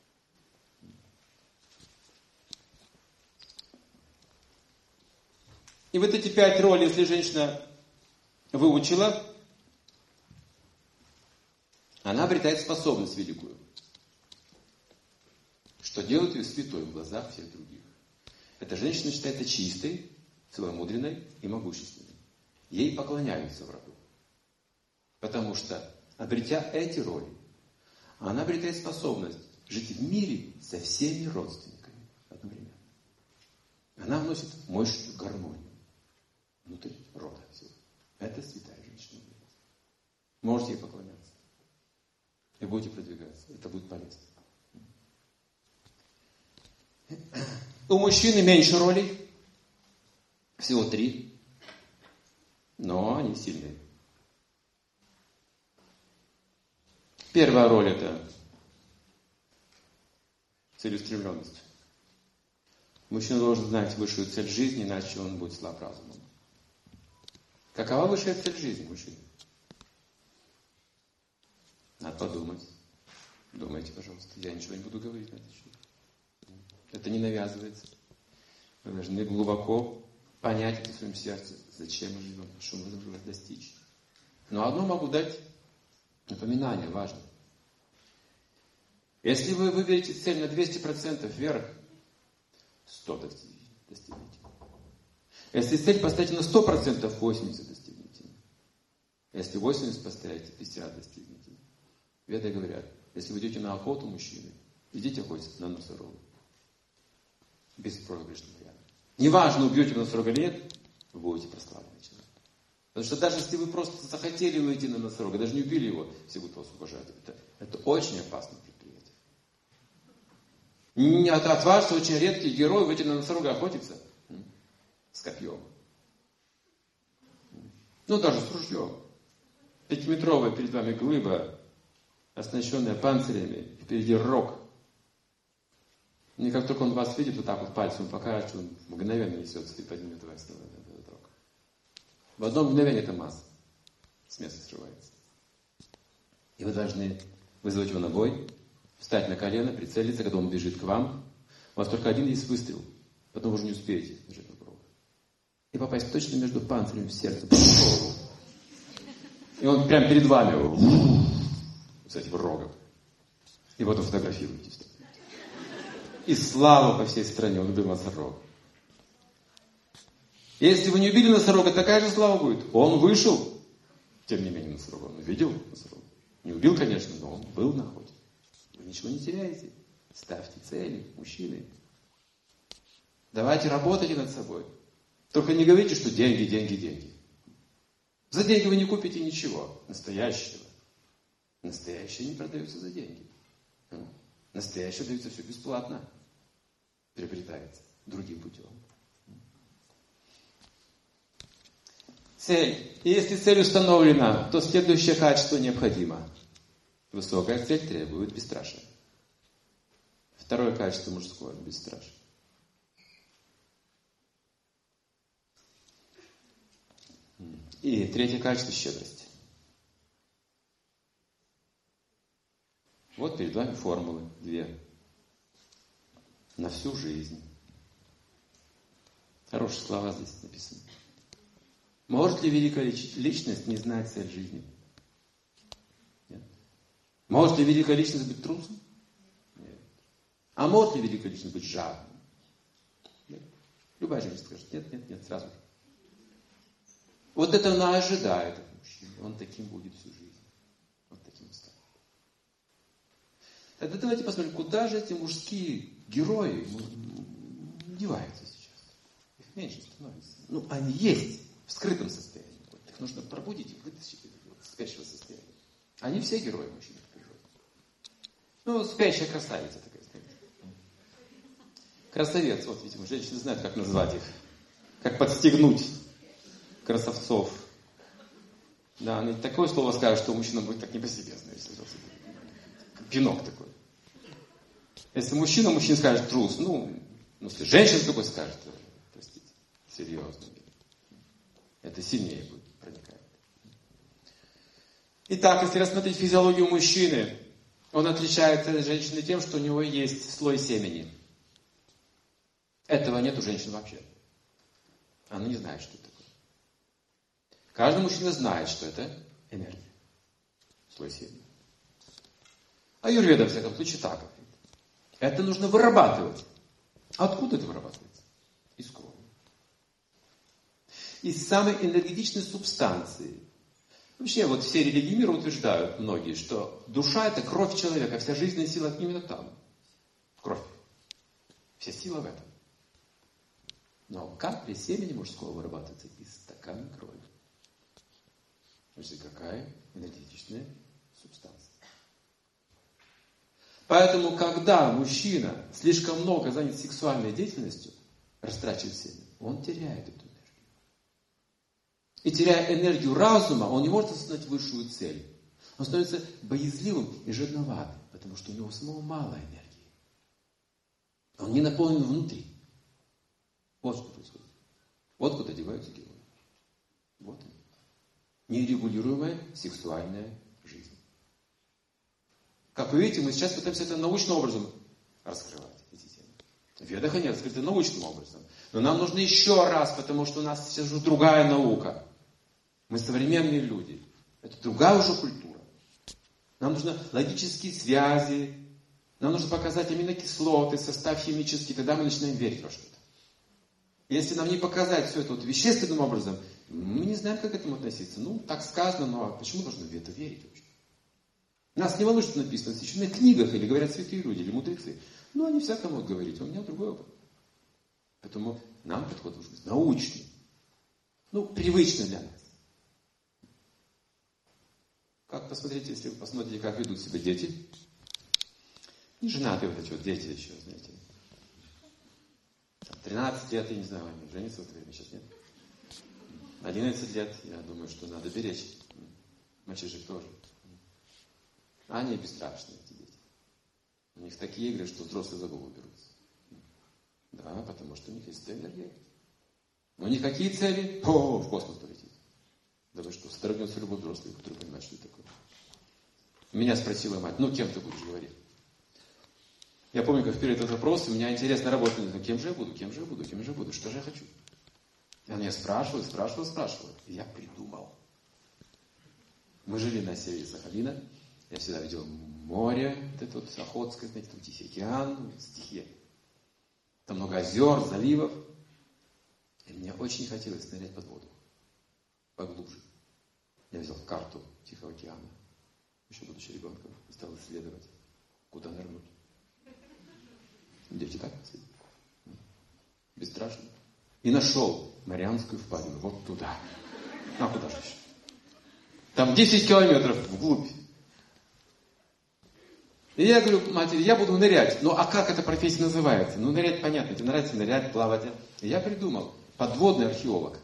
И вот эти пять ролей, если женщина выучила, она обретает способность великую, что делает ее святой в глазах всех других. Эта женщина считается чистой, целомудренной и могущественной. Ей поклоняются врагу. Потому что, обретя эти роли, она обретает способность жить в мире со всеми родственниками одновременно. Она вносит мощную гармонию внутрь рода всего. Это святая женщина. Можете ей поклоняться. И будете продвигаться. Это будет полезно. У мужчины меньше ролей. Всего три. Но они сильные. Первая роль – это целеустремленность. Мужчина должен знать высшую цель жизни, иначе он будет слаб разумом. Какова высшая цель жизни мужчины? Надо подумать. Думайте, пожалуйста. Я ничего не буду говорить на это счет. Это не навязывается. Вы должны глубоко понять это в своем сердце, зачем мы живем, что мы должны достичь. Но одно могу дать напоминание, важно. Если вы выберете цель на двести процентов вверх, сто достигнете. Если цель поставите на сто процентов, восемьдесят достигнете. Если восемьдесят поставите, пятьдесят достигнете. Веды говорят, если вы идете на охоту, мужчины, идите охотиться на носорога. Беспроигрышный вариант. Неважно, убьете вы носорога или нет, вы будете прославленный человек. Потому что даже если вы просто захотели уйти на носорога, даже не убили его, все будут вас уважать. Это, это очень опасное предприятие. Не от, от вас очень редкий герой выйти на носорога охотиться с копьем. Ну, даже с ружьем. Пятиметровая перед вами глыба, оснащенная панцирями, впереди рог. И как только он вас видит, вот так вот пальцем покажет, он мгновенно несется и поднимет вас на этот рог. В одно мгновение эта масса с места срывается. И вы должны вызвать его на бой, встать на колено, прицелиться, когда он бежит к вам. У вас только один есть выстрел, потом вы уже не успеете бежать на провод. И попасть точно между панцирями в сердце. И он прямо перед вами с этим рогом. И потом фотографируйтесь. И слава по всей стране, он убил носорога. Если вы не убили носорога, такая же слава будет. Он вышел, тем не менее, носорога. Он увидел носорога. Не убил, конечно, но он был на охоте. Вы ничего не теряете. Ставьте цели, мужчины. Давайте работайте над собой. Только не говорите, что деньги, деньги, деньги. За деньги вы не купите ничего настоящего. Настоящее не продается за деньги. Настоящее дается все бесплатно. приобретается другим путем. Цель. И если цель установлена, то следующее качество необходимо. Высокая цель требует бесстрашия. Второе качество мужское – бесстрашие. И третье качество – щедрость. Вот перед вами формулы две. На всю жизнь. Хорошие слова здесь написаны. Может ли великая личность не знать цель жизни? Нет. Может ли великая личность быть трусом? Нет. А может ли великая личность быть жадным? Нет. Любая женщина скажет, нет, нет, нет, сразу же. Вот это она ожидает от мужчины. Он таким будет всю жизнь. Вот таким станет. Тогда давайте посмотрим, куда же эти мужские герои деваются сейчас. Их меньше становится. Ну, они есть в скрытом состоянии. Вот их нужно пробудить и вытащить из спящего состояния. Они все герои мужчин в природе. Ну, спящая красавица такая стоит. Красавец. Вот, видимо, женщины знают, как назвать их. Как подстегнуть красавцов. Да, они такое слово скажут, что мужчина будет так не по себе, знаете. Пинок такой. Если мужчина, мужчина скажет трус. Ну, ну если женщина такой скажет, то, простите, серьезно. Это сильнее будет проникать. Итак, если рассмотреть физиологию мужчины, он отличается от женщины тем, что у него есть слой семени. Этого нет у женщин вообще. Она не знает, что это такое. Каждый мужчина знает, что это энергия. Слой семени. Аюрведа, во всяком случае, так говорит. Это нужно вырабатывать. Откуда это вырабатывается? Из крови. Из самой энергетичной субстанции. Вообще, вот все религии мира утверждают, многие, что душа – это кровь человека, вся жизненная сила именно там. Кровь. Вся сила в этом. Но капли семени мужского вырабатывается из стакана крови. Значит, какая энергетичная субстанция. Поэтому, когда мужчина слишком много занят сексуальной деятельностью, растрачивает семя, он теряет эту энергию. И теряя энергию разума, он не может осознать высшую цель. Он становится боязливым и жадноватым, потому что у него самого мало энергии. Он не наполнен внутри. Вот что происходит. Вот куда деваются герои. Вот они. Нерегулируемая сексуальная жизнь. Как вы видите, мы сейчас пытаемся это научным образом раскрывать, эти темы. В Ведах они раскрыты научным образом. Но нам нужно еще раз, потому что у нас сейчас уже другая наука. Мы современные люди. Это другая уже культура. Нам нужны логические связи. Нам нужно показать аминокислоты, состав химический. Тогда мы начинаем верить во что-то. Если нам не показать все это вот вещественным образом, мы не знаем, как к этому относиться. Ну, так сказано, но почему должны в это верить вообще? Нас не волнует, что написано в священных книгах, или говорят святые люди, или мудрецы. Ну, они всяко могут говорить, у меня другой опыт. Поэтому нам подход должен быть научный. Ну, привычный для нас. Как посмотрите, если вы посмотрите, как ведут себя дети. Не женатые вот эти вот дети еще, знаете. тринадцать лет, я не знаю, они женятся в это время, сейчас нет. одиннадцать лет, я думаю, что надо беречь. Мальчишек тоже. А они бесстрашные, эти дети. У них такие игры, что взрослые за голову берутся. Да, потому что у них есть энергия. Но у них какие цели? О, в космос полететь. Да вы что, содрогнется любой взрослый, который понимает, что это такое. Меня спросила мать, ну кем ты будешь говорить? Я помню, как вперед этот вопрос, у меня интересно работать. Ну, кем же я буду, кем же я буду, кем же я буду, что же я хочу? И она меня спрашивала, спрашивала, спрашивала. И я придумал. Мы жили на севере Сахалина. Я всегда видел море, вот это вот Охотское, знаете, там Тихий океан, стихия. Там много озер, заливов. И мне очень хотелось нырять под воду. Поглубже. Я взял карту Тихого океана, еще будучи ребенком, и стал исследовать, куда нырнуть. Дети так сидят. Бесстрашно. И нашел Марианскую впадину. Вот туда. А куда же еще? Там десять километров вглубь. И я говорю матери, я буду нырять. Ну а как эта профессия называется? Ну нырять понятно, тебе нравится нырять, плавать. И я придумал, подводный археолог.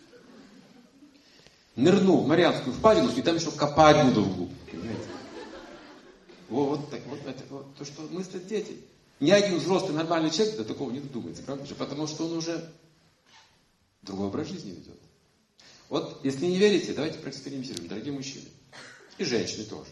Нырну в Марианскую впадину, и там еще копать буду вглубь. Понимаете? Вот, вот, так, вот, это, вот то, что мыслят дети. Ни один взрослый нормальный человек до такого не додумается, правда же? Потому что он уже другой образ жизни ведет. Вот, если не верите, давайте проэкспериментируем, дорогие мужчины. И женщины тоже.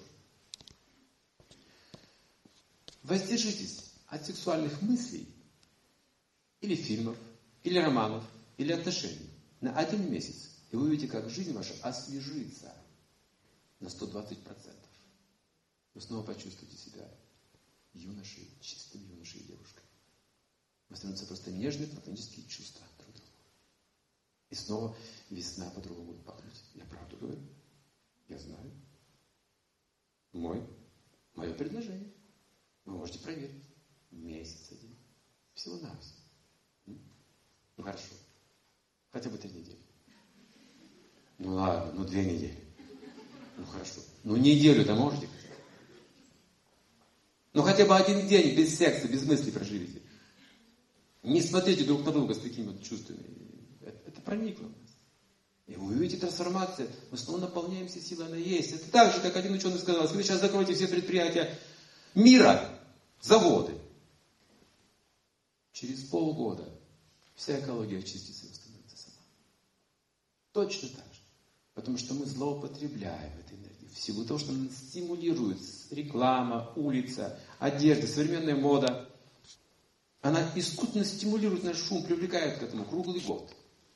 Воздержитесь от сексуальных мыслей, или фильмов, или романов, или отношений на один месяц. И вы увидите, как жизнь ваша освежится на сто двадцать процентов. Вы снова почувствуете себя юношей, чистым юношей и девушкой. Вы становятся просто нежные платонические чувства друг к другу. И снова весна по-другому будет пахнуть. Я правду говорю. Я знаю. Мой, мое предложение. Вы можете проверить. Месяц один. Всего-навсего. Ну хорошо. Хотя бы три недели. Ну ладно, ну две недели. Ну хорошо. Ну неделю-то можете хотя бы. Ну хотя бы один день без секса, без мыслей проживите. Не смотрите друг на друга с такими вот чувствами. Это, это проникло в нас. И вы увидите трансформацию. Мы снова наполняемся силой, она есть. Это так же, как один ученый сказал, если вы сейчас закроете все предприятия мира, заводы, через полгода вся экология очистится и восстановится сама. Точно так же. Потому что мы злоупотребляем этой энергией. В силу того, что она стимулирует реклама, улица, одежда, современная мода. Она искусственно стимулирует наш шум, привлекает к этому круглый год.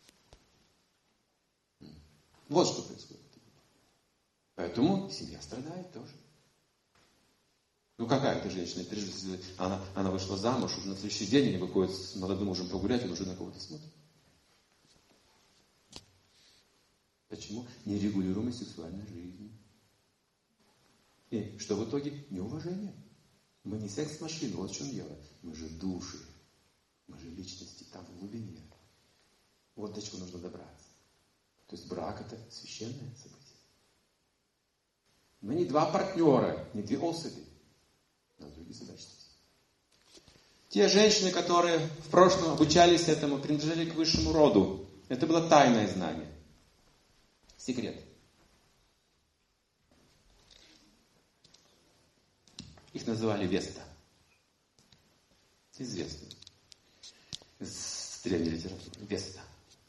Вот что происходит. Поэтому семья страдает тоже. Ну какая-то женщина, она, она вышла замуж, уже на следующий день они выходят с молодым мужем погулять, он уже на кого-то смотрит. Почему? Нерегулируемая сексуальная жизнь. И что в итоге? Неуважение. Мы не секс-машины, вот в чем дело. Мы же души. Мы же личности там в глубине. Вот до чего нужно добраться. То есть брак это священное событие. Мы не два партнера, не две особи. У нас другие задачи. Те женщины, которые в прошлом обучались этому, принадлежали к высшему роду. Это было тайное знание. Секрет. Их называли Веста. Известно. Из древней литературы. Веста.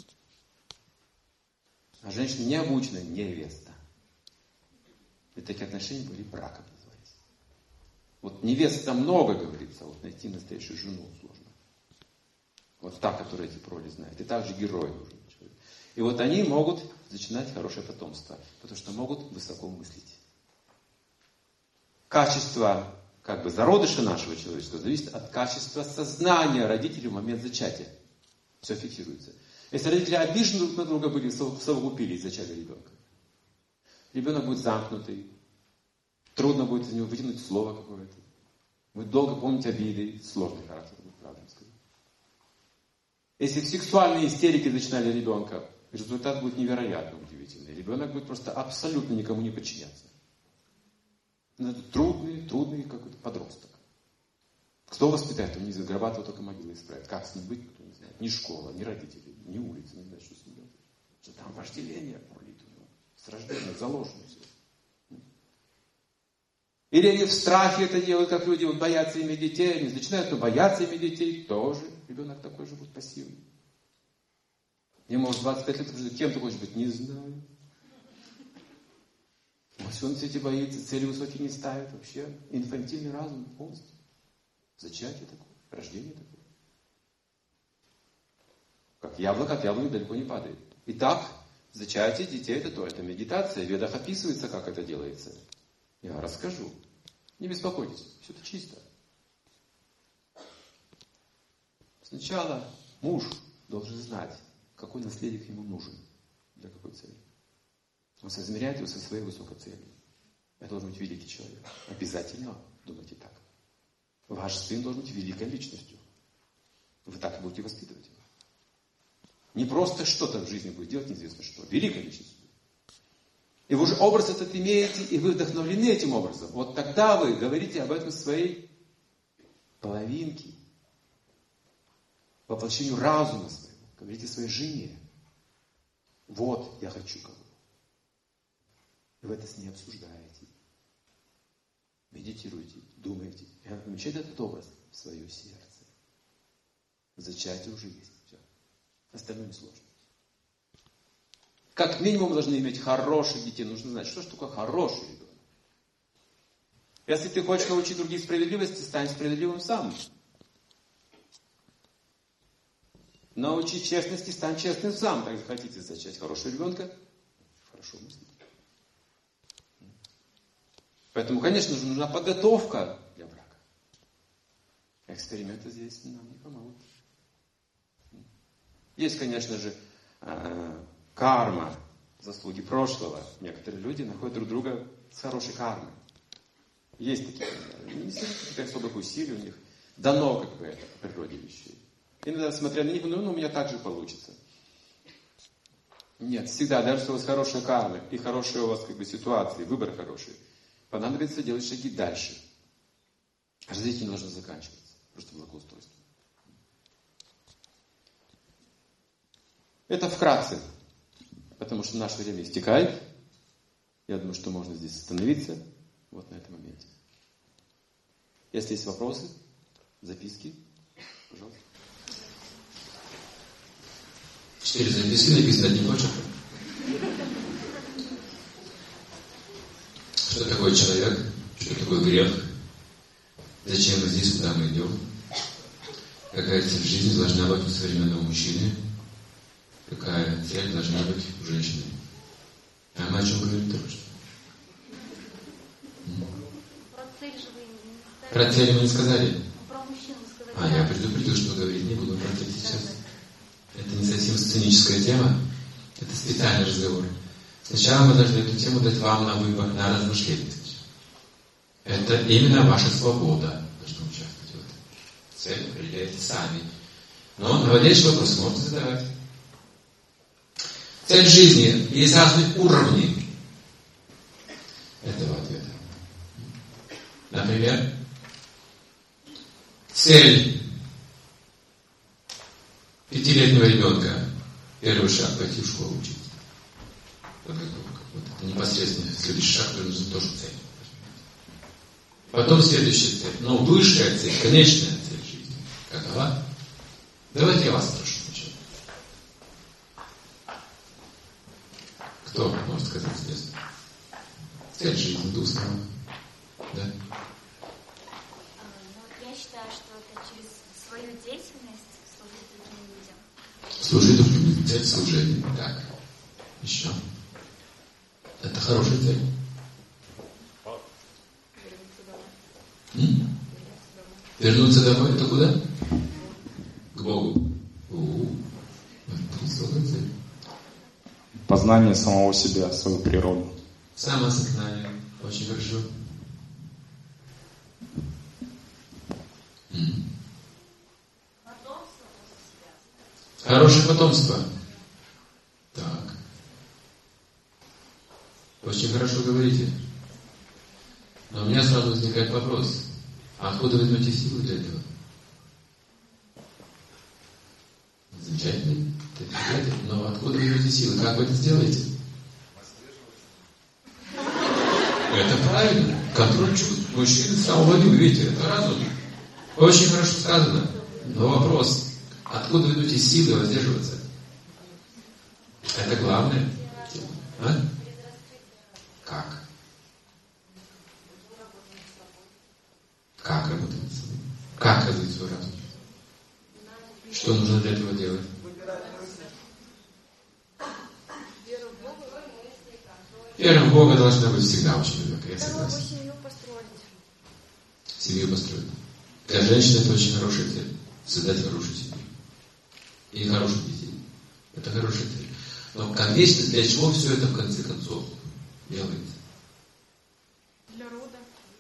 А женщины не обучены, невеста. И такие отношения были браком назывались. Вот невеста много говорится, а вот найти настоящую жену сложно. Вот та, которая эти роли знает. И также герой нужен человек. И вот они могут зачинать хорошее потомство, потому что могут высоко мыслить. Качество как бы зародыша нашего человечества зависит от качества сознания родителей в момент зачатия. Все фиксируется. Если родители обижены друг на друга были, совокупились, зачали ребенка. Ребенок будет замкнутый. Трудно будет из него вытянуть слово какое-то. Будет долго помнить обиды. Сложный характер будет, правда сказать. Если в сексуальные истерики зачинали ребенка, результат будет невероятно удивительный. Ребенок будет просто абсолютно никому не подчиняться. Это трудный, трудный какой-то подросток. Кто воспитает? Он не заграбатывает, только могилы исправит. Как с ним быть, кто не знает. Ни школа, ни родители, ни улица, не знает, что с ним делать. Что там вожделение бурлит у него. С рождения заложено все. Или они в страхе это делают, как люди вот боятся иметь детей. Они начинают но бояться иметь детей. Тоже ребенок такой же будет пассивный. Ему может двадцать пять лет, уже кем ты хочешь быть? Не знаю. Во всем свете боится, цели высокие не ставит вообще. Инфантильный разум полностью. Зачатие такое, рождение такое. Как яблоко от яблони далеко не падает. Итак, зачатие детей это то, это медитация. В Ведах описывается, как это делается. Я расскажу. Не беспокойтесь, все это чисто. Сначала муж должен знать, какой наследник ему нужен, для какой цели. Он соизмеряет его со своей высокой целью. Это должен быть великий человек. Обязательно думайте так. Ваш сын должен быть великой личностью. Вы так и будете воспитывать его. Не просто что-то в жизни будет делать, неизвестно что. Великой личностью. И вы уже образ этот имеете, и вы вдохновлены этим образом. Вот тогда вы говорите об этом своей половинке, воплощению разума своего. Говорите своей жене. Вот я хочу кого. И вы это с ней обсуждаете. Медитируете, думаете. И она помещает этот образ в свое сердце. Зачатие уже есть. Все. Остальное не сложно. Как минимум должны иметь хороших детей. Нужно знать, что же такое хороший ребенок. Если ты хочешь научить других справедливости, стань справедливым сам. Научи честности, стань честным сам. Так хотите зачать хорошего ребенка? Хорошо мыслить. Поэтому, конечно же, нужна подготовка для брака. Эксперименты здесь нам не помогут. Есть, конечно же, карма, заслуги прошлого. Некоторые люди находят друг друга с хорошей кармой. Есть такие, не каких-то особых усилий у них. Дано как бы это по природе вещей. Иногда, смотря на них, ну, ну у меня так же получится. Нет, всегда, даже если у вас хорошая карма и хорошая у вас как бы ситуация, выбор хороший, понадобится делать шаги дальше. Развитие не должно заканчиваться. Просто благоустройство. Это вкратце. Потому что наше время истекает. Я думаю, что можно здесь остановиться. Вот на этом моменте. Если есть вопросы, записки, пожалуйста. Четыре записки написаны одним почерком. Что такое человек? Что такое грех? Зачем мы здесь, куда мы идем? Какая цель жизни должна быть у современного мужчины? Какая цель должна быть у женщины? А мы о чем говорим только что? Про цель же вы не сказали. Про цель мы не сказали. Про мужчину сказали. А, я предупредил, что говорить не буду про цель сейчас. Это не совсем сценическая тема. Это специальный разговор. Сначала мы должны эту тему дать вам на выбор, на размышление. Это именно ваша свобода должна участвовать в этом. Цель определяете сами. Но наводящий вопрос можете задавать. Цель жизни. Есть разные уровни этого ответа. Например, цель пятилетнего ребенка. Первый шаг — пойти в школу учиться. Подготовка. Вот это непосредственно следующий шаг, который нужен тоже цель. Потом следующая цель. Но высшая цель, конечная цель жизни. Какова? Давайте я вас спрошу сначала. Кто может сказать здесь? Цель жизни, двух слов. Да? Ну, я считаю, что это через свою деятельность служить другим людям. Служить другим людям. Цель служения. Так. Еще. Это хорошая цель. М? Вернуться домой. Это куда? К Богу. У-у-у. Это высокая цель. Познание самого себя, свою природу. Самосознание. Очень хорошо. М? Хорошее потомство. Так. Очень хорошо говорите. Но у меня сразу возникает вопрос. А откуда возьмете силы для этого? Замечательно. Но откуда возьмете силы? Как вы это сделаете? Это правильно. Контроль чувств. Мужчины самовладеют. Видите, это разум. Очень хорошо сказано. Но вопрос. Откуда вы берете силы воздерживаться? Это главное. А? Как? Как работать над собой? Как развить свой разум? Что нужно для этого делать? Вера в Бога должна быть всегда очень высокая, я согласен. Семью построить. Семью построить. Для женщины это очень хорошая цель. Создать хорошую семью. И хороших детей. Это хорошая цель. Но конечно, для чего все это в конце концов делается? Для рода.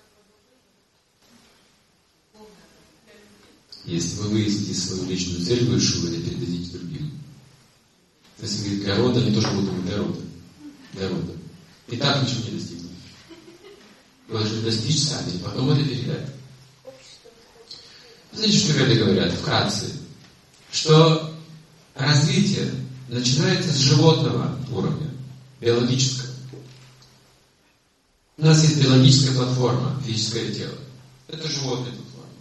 Если вы выясните свою личную цель высшую, вы это передадите другим. Если говорить для рода, не то, что вы думаете, для рода. Для рода. И так ничего не достигнут. Вы должны достичь сами, и потом это передать. Знаете, что веды говорят вкратце? Что развитие начинается с животного уровня, биологического. У нас есть биологическая платформа, физическое тело. Это животная платформа.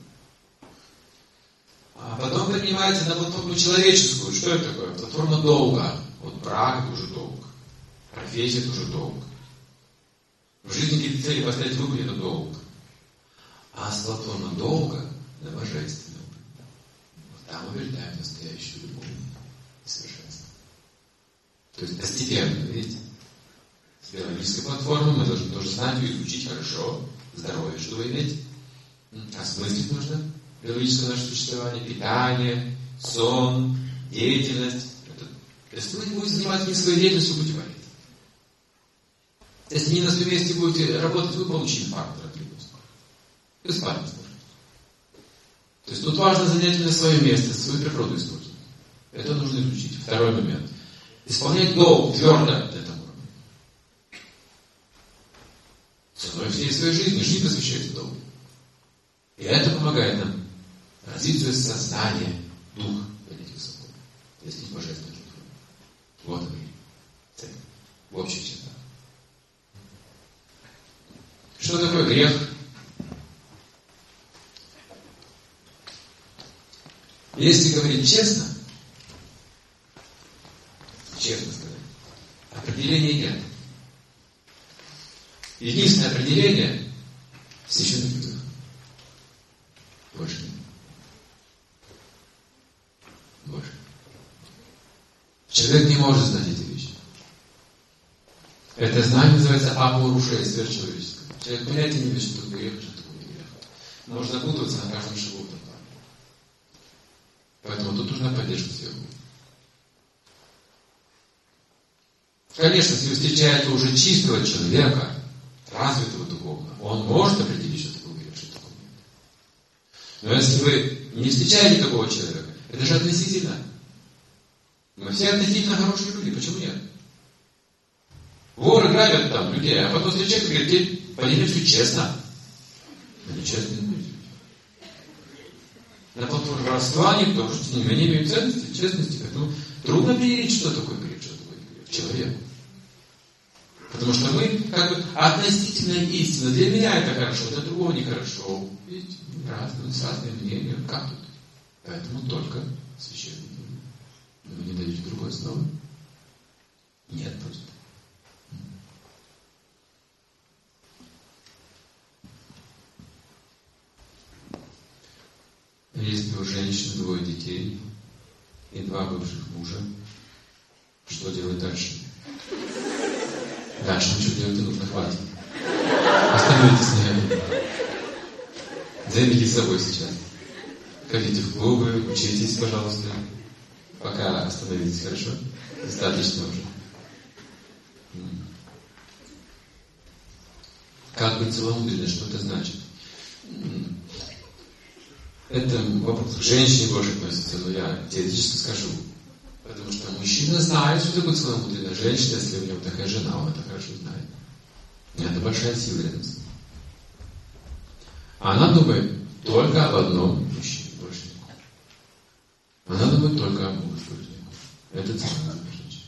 А потом поднимается на платформу человеческую. Что это такое? Платформа долга. Вот брак – это уже долг. Профессия – это уже долг. В жизни какие-то цели поставить выполнить – это долг. А с платформы долга на божественную. Вот там обретаем настоящую любовь и совершенство. То есть постепенно, видите? С биологической платформы мы должны тоже знать и изучить хорошо здоровье, чтобы иметь. Осмыслить нужно биологическое наше существование, питание, сон, деятельность. Это, если вы не будете заниматься не своей деятельностью, будете болеть. Если не на своем месте будете работать, вы получите инфаркт. И спать не сможете. То есть тут важно занять на свое место, свою природу использовать. Это нужно изучить. Второй момент. Исполнять долг твердо на этом уровне. Ценой всей своей жизни. Жизнь посвящается долгу. И это помогает нам развить свое сознание, дух великих собой. Если не божественный дух. Вот она и цель. В общих чертах. Что такое грех? Если говорить честно, честно сказать, определения нет. Единственное определение в священных книгах. Больше нет. Больше. Человек не может знать эти вещи. Это знание называется апорушей, сверхчеловеческое. Человек понятия не имеет, что такое грех, что такое грех. Можно путаться на каждом шагу. Поэтому тут нужна поддержка сверху. Конечно, если вы встречаете уже чистого человека, развитого духовно, он может определить, что такое грех, что такое нет. Но если вы не встречаете такого человека, это же относительно. Мы все относительно хорошие люди, почему нет? Воры грабят там людей, а потом встречают и говорят, теперь поделим все честно. Они честно не будут. На платформе воровства они тоже, что не имеют ценности, честности. Поэтому трудно определить, что такое грех, что такое грех человеку. Потому что мы как бы относительная истина. Для меня это хорошо, для другого нехорошо. Видите, разные, с разными мнениями. Как тут? Поэтому только священный духовный. Но вы не даете другой основы? Нет просто. Если у женщины двое детей и два бывших мужа, что делать дальше? Дальше ничего делать не нужно, хватит. Остановитесь на этом. Займитесь собой сейчас. Ходите в клубы, учитесь, пожалуйста. Пока остановитесь, хорошо? Достаточно уже. Как быть целомудренной, что это значит? Это вопрос к женщине больше относится, но я теоретически скажу. Потому что мужчина знает, что такое целомудренная женщина, если у него такая жена, он это хорошо знает. И это большая сила рядом с ним. А она думает только об одном мужчине, больше никого. Она думает только о муже, больше никого. Это целомудренная женщина.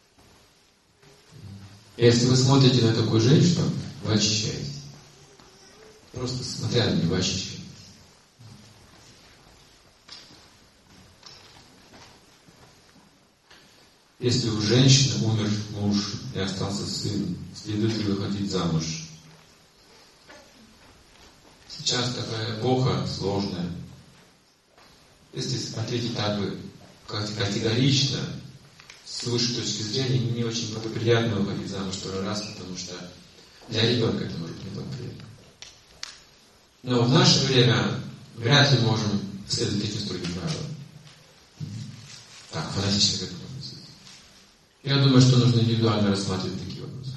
Если вы смотрите на такую женщину, вы очищаетесь. Просто смотря на нее, вы очищаетесь. Если у женщины умер муж и остался сын, следует ли выходить замуж? Сейчас такая эпоха сложная. Если ответить так бы категорично, с высшей точки зрения, не очень благоприятно выходить замуж второй раз, потому что для ребенка это может быть неблагоприятно. Но в наше время вряд ли можем следовать этим строгим правилам. Так, фанатично как это. Я думаю, что нужно индивидуально рассматривать такие вопросы.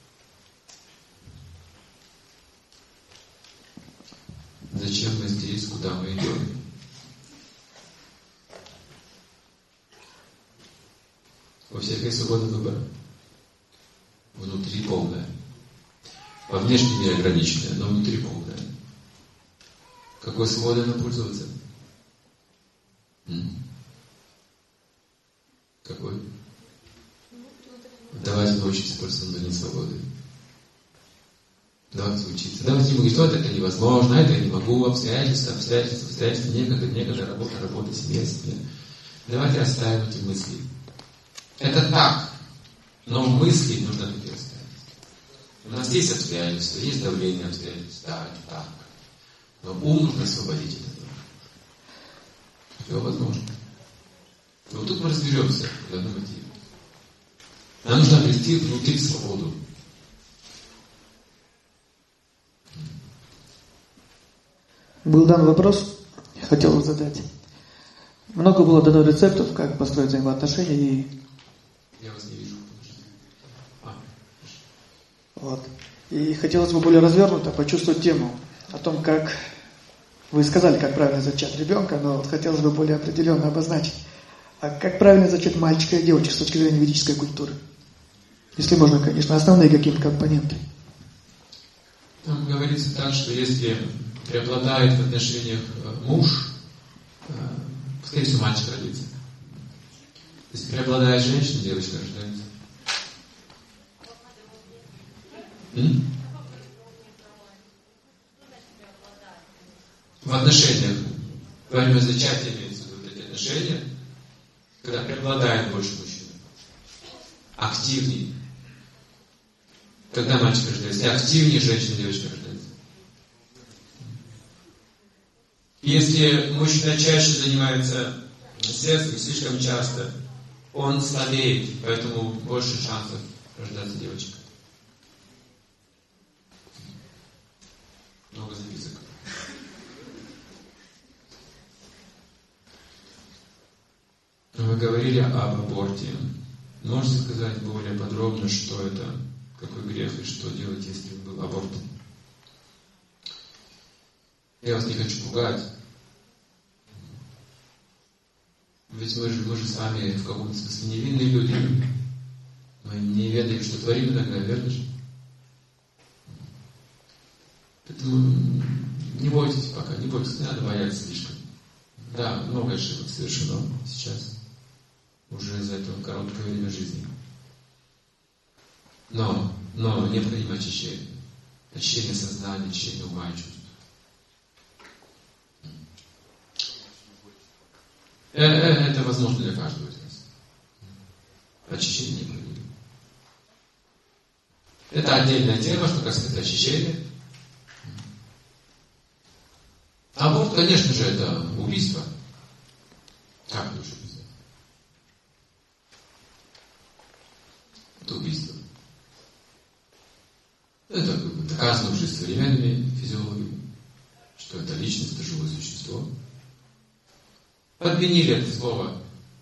Зачем мы здесь, куда мы идем? У всех есть свобода выбора. Внутри полная. внешний мир ограниченный, но внутри полное. Какой свободой нам пользоваться? М? Какой? Давайте научиться пользоваться внутренней свободой. Давайте учиться. Давайте не говорить, что это невозможно, это я не могу, обстоятельства, обстоятельства, обстоятельства, некогда, некогда, работа, работа, семья, семья. Давайте оставим эти мысли. Это так, но мысли нужно такие оставить. У нас есть обстоятельства, есть давление обстоятельств, да, это так. Но ум нужно освободить от этого. Все возможно. И вот тут мы разберемся в одном мотиве. Нам нужно обрести внутри свободу. Был дан вопрос, хотел задать. Много было дано рецептов, как построить взаимоотношения и... Я вас не вижу. А. Вот. И хотелось бы более развернуто почувствовать тему о том, как... Вы сказали, как правильно зачать ребенка, но вот хотелось бы более определенно обозначить. А как правильно зачать мальчика и девочек с точки зрения ведической культуры? Если можно, конечно, основные какие-то компоненты. Там говорится так, что если преобладает в отношениях муж, скорее всего, мальчик родится. Если преобладает женщина, девочка рождается. М? В отношениях, во время зачатия имеется в виду эти отношения, когда преобладает больше мужчина, активнее. Когда мальчик рождается, активнее женщина, девочка рождается. Если мужчина чаще занимается сексом, слишком часто, он слабеет, поэтому больше шансов рождаться девочка. Много записок. Вы говорили об аборте. Можете сказать более подробно, что это, какой грех и что делать, если был аборт? Я вас не хочу пугать. Ведь мы же, мы же с вами в каком-то смысле невинные люди. Мы не ведаем, что творим иногда, верно же? Поэтому не бойтесь пока, не бойтесь, не надо бояться слишком. Да, много ошибок совершено сейчас, уже за это короткое время жизни. Но, но необходимо очищение. Очищение сознания, очищение ума и чувств. Это возможно для каждого из нас. Очищение необходимо. Это отдельная тема, что касается очищения. Аборт, конечно же, это убийство. Как лучше писать? Это убийство. Это доказано уже современными физиологами, что это личность, это живое существо. Подменили это слово.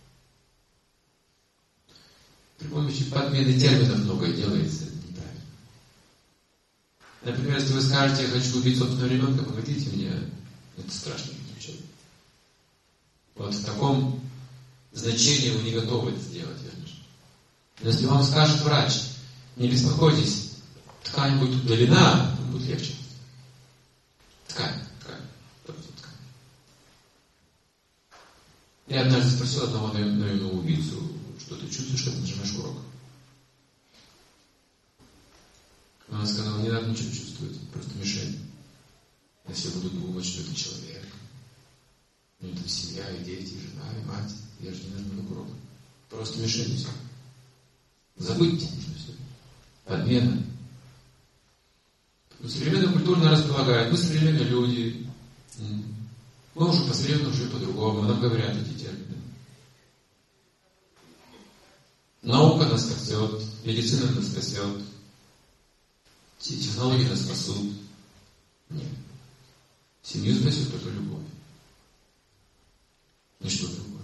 При помощи подмены терминов многое делается неправильно. Например, если вы скажете, я хочу убить собственного ребенка, помогите мне, это страшно звучит. Вот в таком значении вы не готовы это сделать, верно же? Но если вам скажет врач, не беспокойтесь, ткань будет удалена, будет легче. Ткань, ткань, просто ткань. Я однажды спросил одного наемного убийцу, что ты чувствуешь, когда нажимаешь курок? Он сказал, не надо ничего чувствовать, просто мишень. Если я буду думать, что это человек, у него там семья, и дети, и жена, и мать, я же не нажму на курок. Просто мишень и все. Забудьте нужно все. Подмена. Современная культура нас располагает. Мы современные люди. Мы уже посредственно уже по-другому. Нам говорят эти термины. Наука нас спасет, медицина нас спасет, технологии нас спасут. Нет. Семью спасет только любовь. Ничто другое.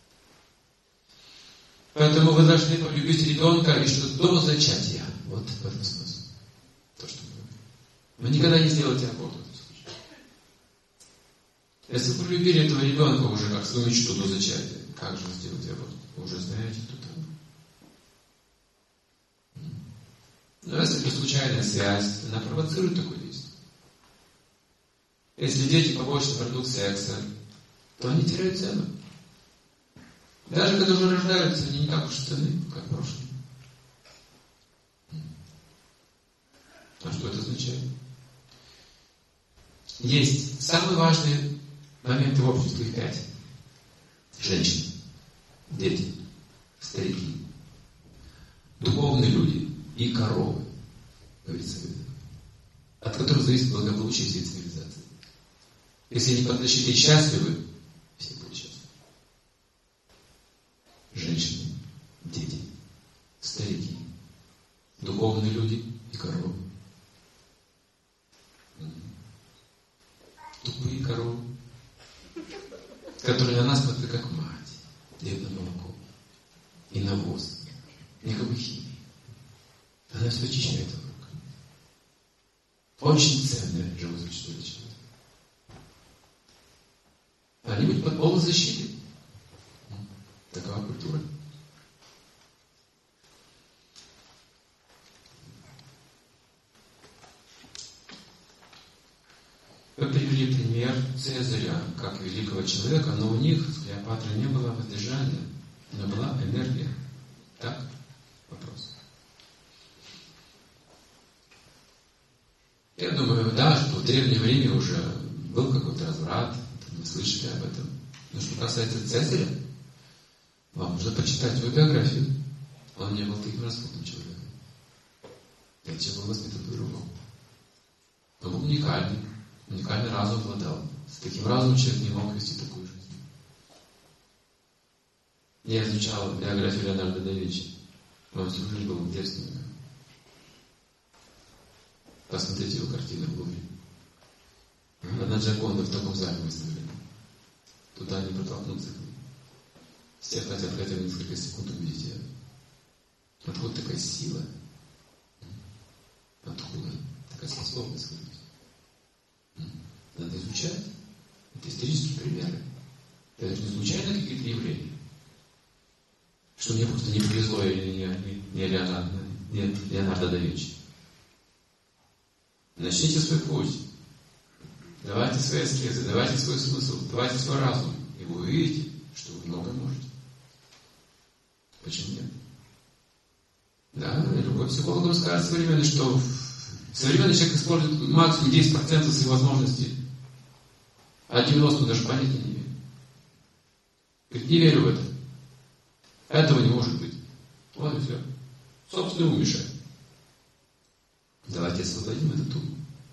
Поэтому вы должны полюбить ребенка и что до зачатия. Вот в этом смысл. То, что мы. Вы никогда не сделаете аборт в этом случае. Если вы полюбили этого ребенка уже как свою мечту до зачатия, как же вы сделаете аборт? Вы уже знаете, кто там. Но если это случайная связь, она провоцирует такое действие. Если дети побочный продукт секса, то они теряют цену. Даже когда уже рождаются, они не так уж ценны, как в прошлом. А что это означает? Есть самые важные моменты в обществе, их пять. Женщины, дети, старики, духовные люди и коровы, говорится, от которых зависит благополучие всей цивилизации. Если они подтащите счастливы, все будут счастливы. Женщины, дети, старики, духовные люди и коровы. Тупые коровы, которые на нас смотрят как мать, дают нам молоко и навоз, никакой химии. Она все очищает вокруг. Очень ценное живое существо для человека. Они будут под полной защитой. Такова культура. Вы привели пример Цезаря, как великого человека, но у них с Клеопатрой не было воздержания, но была энергия. Так? Вопрос. Я думаю, да, что в древнее время уже был какой-то разврат, мы слышали об этом. Но что касается Цезаря, вам нужно почитать его биографию. Он не был таким распутным человеком. Зачем был воспитан по-другому? Он был уникальный. Уникальный разум обладал. С таким разумом человек не мог вести такую жизнь. Я изучал биографию Леонардо да Винчи. Он всю жизнь был девственником. Посмотрите его картины в Лувре. Одна Джаконда в таком зале выставлена. Туда не протолкнуться. Все хотят хотя бы несколько секунд увидеть ее. Откуда такая сила? Откуда такая способность? Надо изучать. Это исторические примеры. Это же не случайно какие-то явления. Что мне просто не повезло или не, не, не Леонардо, нет, Леонардо да Винчи. Начните свой путь. Давайте свои аскезы, давайте свой смысл, давайте свой разум. И вы увидите, что вы много можете. Почему нет? Да, любой психолог вам скажет современный, что современный человек использует максимум десять процентов своих возможностей, а девяносто процентов даже понятия не имеет. Говорит, не верю в это. Этого не может быть. Вот и все. Собственный ум мешает. Давайте освободим этот ум.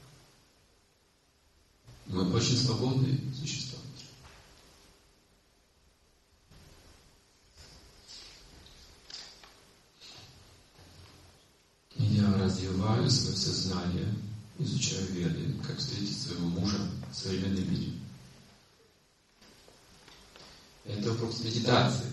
Мы очень свободные существа. Я развиваю свое сознание, изучаю Веды, как встретить своего мужа в современном мире. Это вопрос медитации.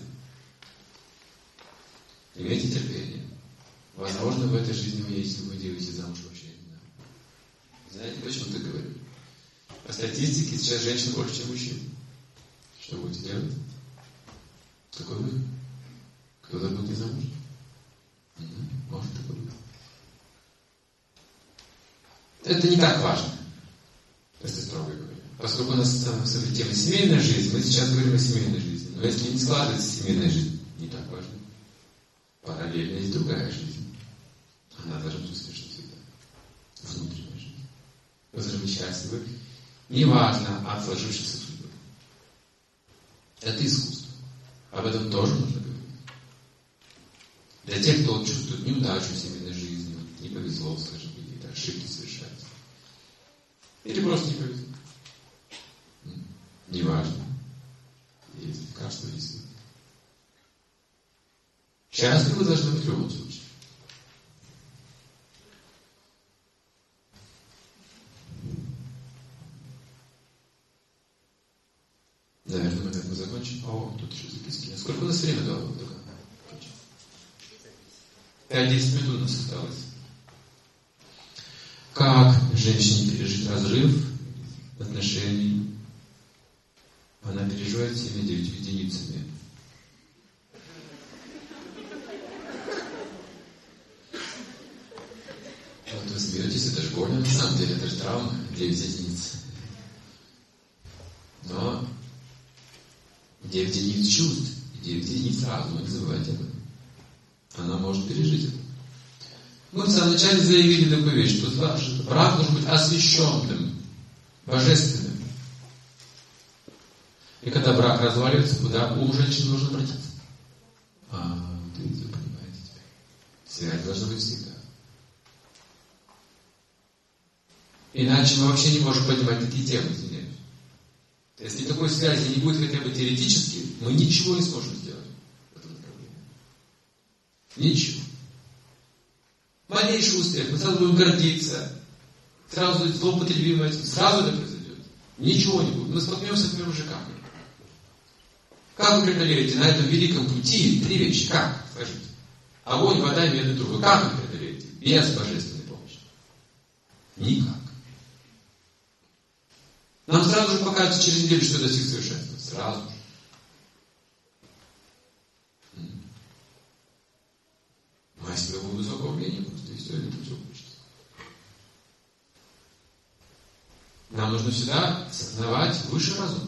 Имейте терпение. Возможно, в этой жизни вы, если вы делаете замуж, вообще не знаю. Знаете, почему так говорю? По статистике сейчас женщин больше, чем мужчин. Что будете делать? Какой выход? Кто-то будет замуж? Угу. Может, такой выход. Это не так важно, если строго говоря. Поскольку у нас в тема семейная жизнь, мы сейчас говорим о семейной жизни. Но если не складывается семейная жизнь, не так важно. Параллельно есть другая жизнь. Она должна быть успешна всегда. Внутренняя жизнь. Вы должны быть счастливы. Неважно от сложившейся судьбы. Это искусство. Об этом тоже нужно говорить. Для тех, кто чувствует неудачу в семейной жизни, не повезло, скажем, какие-то ошибки совершаются. Или просто не повезло. Неважно. Есть лекарство, есть выход. Счастливы должны быть в любом случае. Наверное, мы так мы закончим. О, тут еще записки. Сколько у нас времени до только? пять-десять минут у нас осталось. Как женщине пережить разрыв отношений? Она переживает всеми девятью единицами. девять единиц. Но девять единиц чувств и девять единиц разума, не забывайте об этом. Она может пережить это. Мы в самом начале заявили такую вещь, что брак должен быть освященным, божественным. И когда брак разваливается, куда у женщины нужно обратиться? А, вы понимаете теперь. Связь должна быть всегда. Иначе мы вообще не можем понимать такие темы, извиняюсь. Если такой связи не будет хотя бы теоретически, мы ничего не сможем сделать в этом направлении. Ничего. Малейший успех, мы сразу будем гордиться, сразу злоупотребим этим, сразу это произойдет. Ничего не будет. Мы столкнемся с первым же камнем. Как вы преодолеете на этом великом пути три вещи? Как? Скажите. Огонь, вода и медные трубы. Как вы преодолеете? Без божественной помощи. Никак. Нам сразу же покажется через неделю, что достиг совершенства. Сразу же. Мастер его высокого мнения просто и все, это все получится. Нам нужно всегда осознавать высший разум.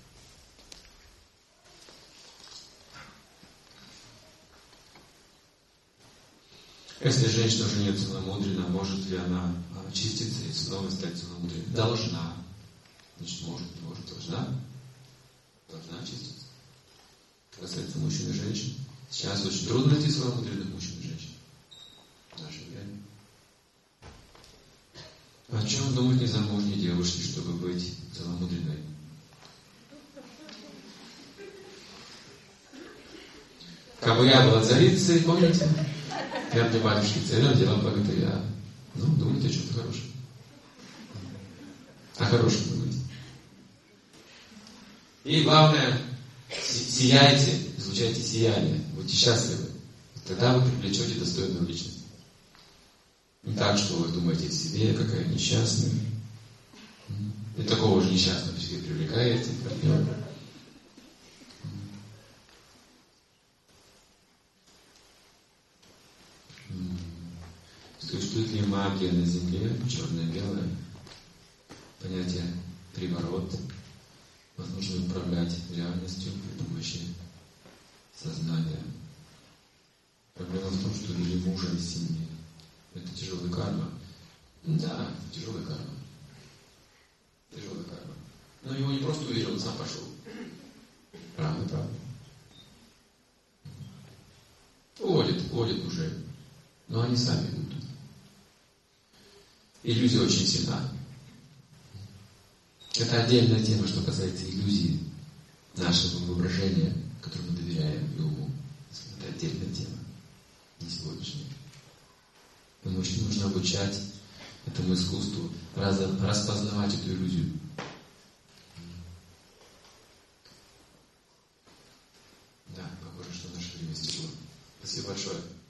Если женщина уже не целомудрена, может ли она очиститься и снова стать целомудренной? Должна. Значит, может, не может, должна. Должна очиститься. Касается мужчин и женщин. Сейчас очень трудно найти целомудренных мужчин и женщин. В наше время. О чем думают незамужние девушки, чтобы быть целомудренной? Кому я была царицей, помните? Я для батюшки целым делом богатыря. Ну, думайте о чем-то хорошем. О хорошем думайте. И главное, сияйте, излучайте сияние, будьте счастливы. Тогда вы привлечете достойную личность. Не так, что вы думаете о себе, какая несчастная. И такого же несчастного себе привлекаете партнера. Существует ли магия на Земле, черное-белое, понятие приворот, возможно управлять реальностью при помощи сознания. Проблема в том, что вели мужа из семьи. Это тяжелая карма. Да, тяжелая карма. Тяжелая карма. Но его не просто увидел, он сам пошел. Правда, правда. Уводит, уводит мужей. Но они сами идут. Иллюзия очень сильна. Это отдельная тема, что касается иллюзии нашего воображения, которому мы доверяем и уму. Это отдельная тема, не сегодняшняя. Потому что нужно обучать этому искусству, распознавать эту иллюзию. Да, похоже, что наше время стекло. Спасибо большое.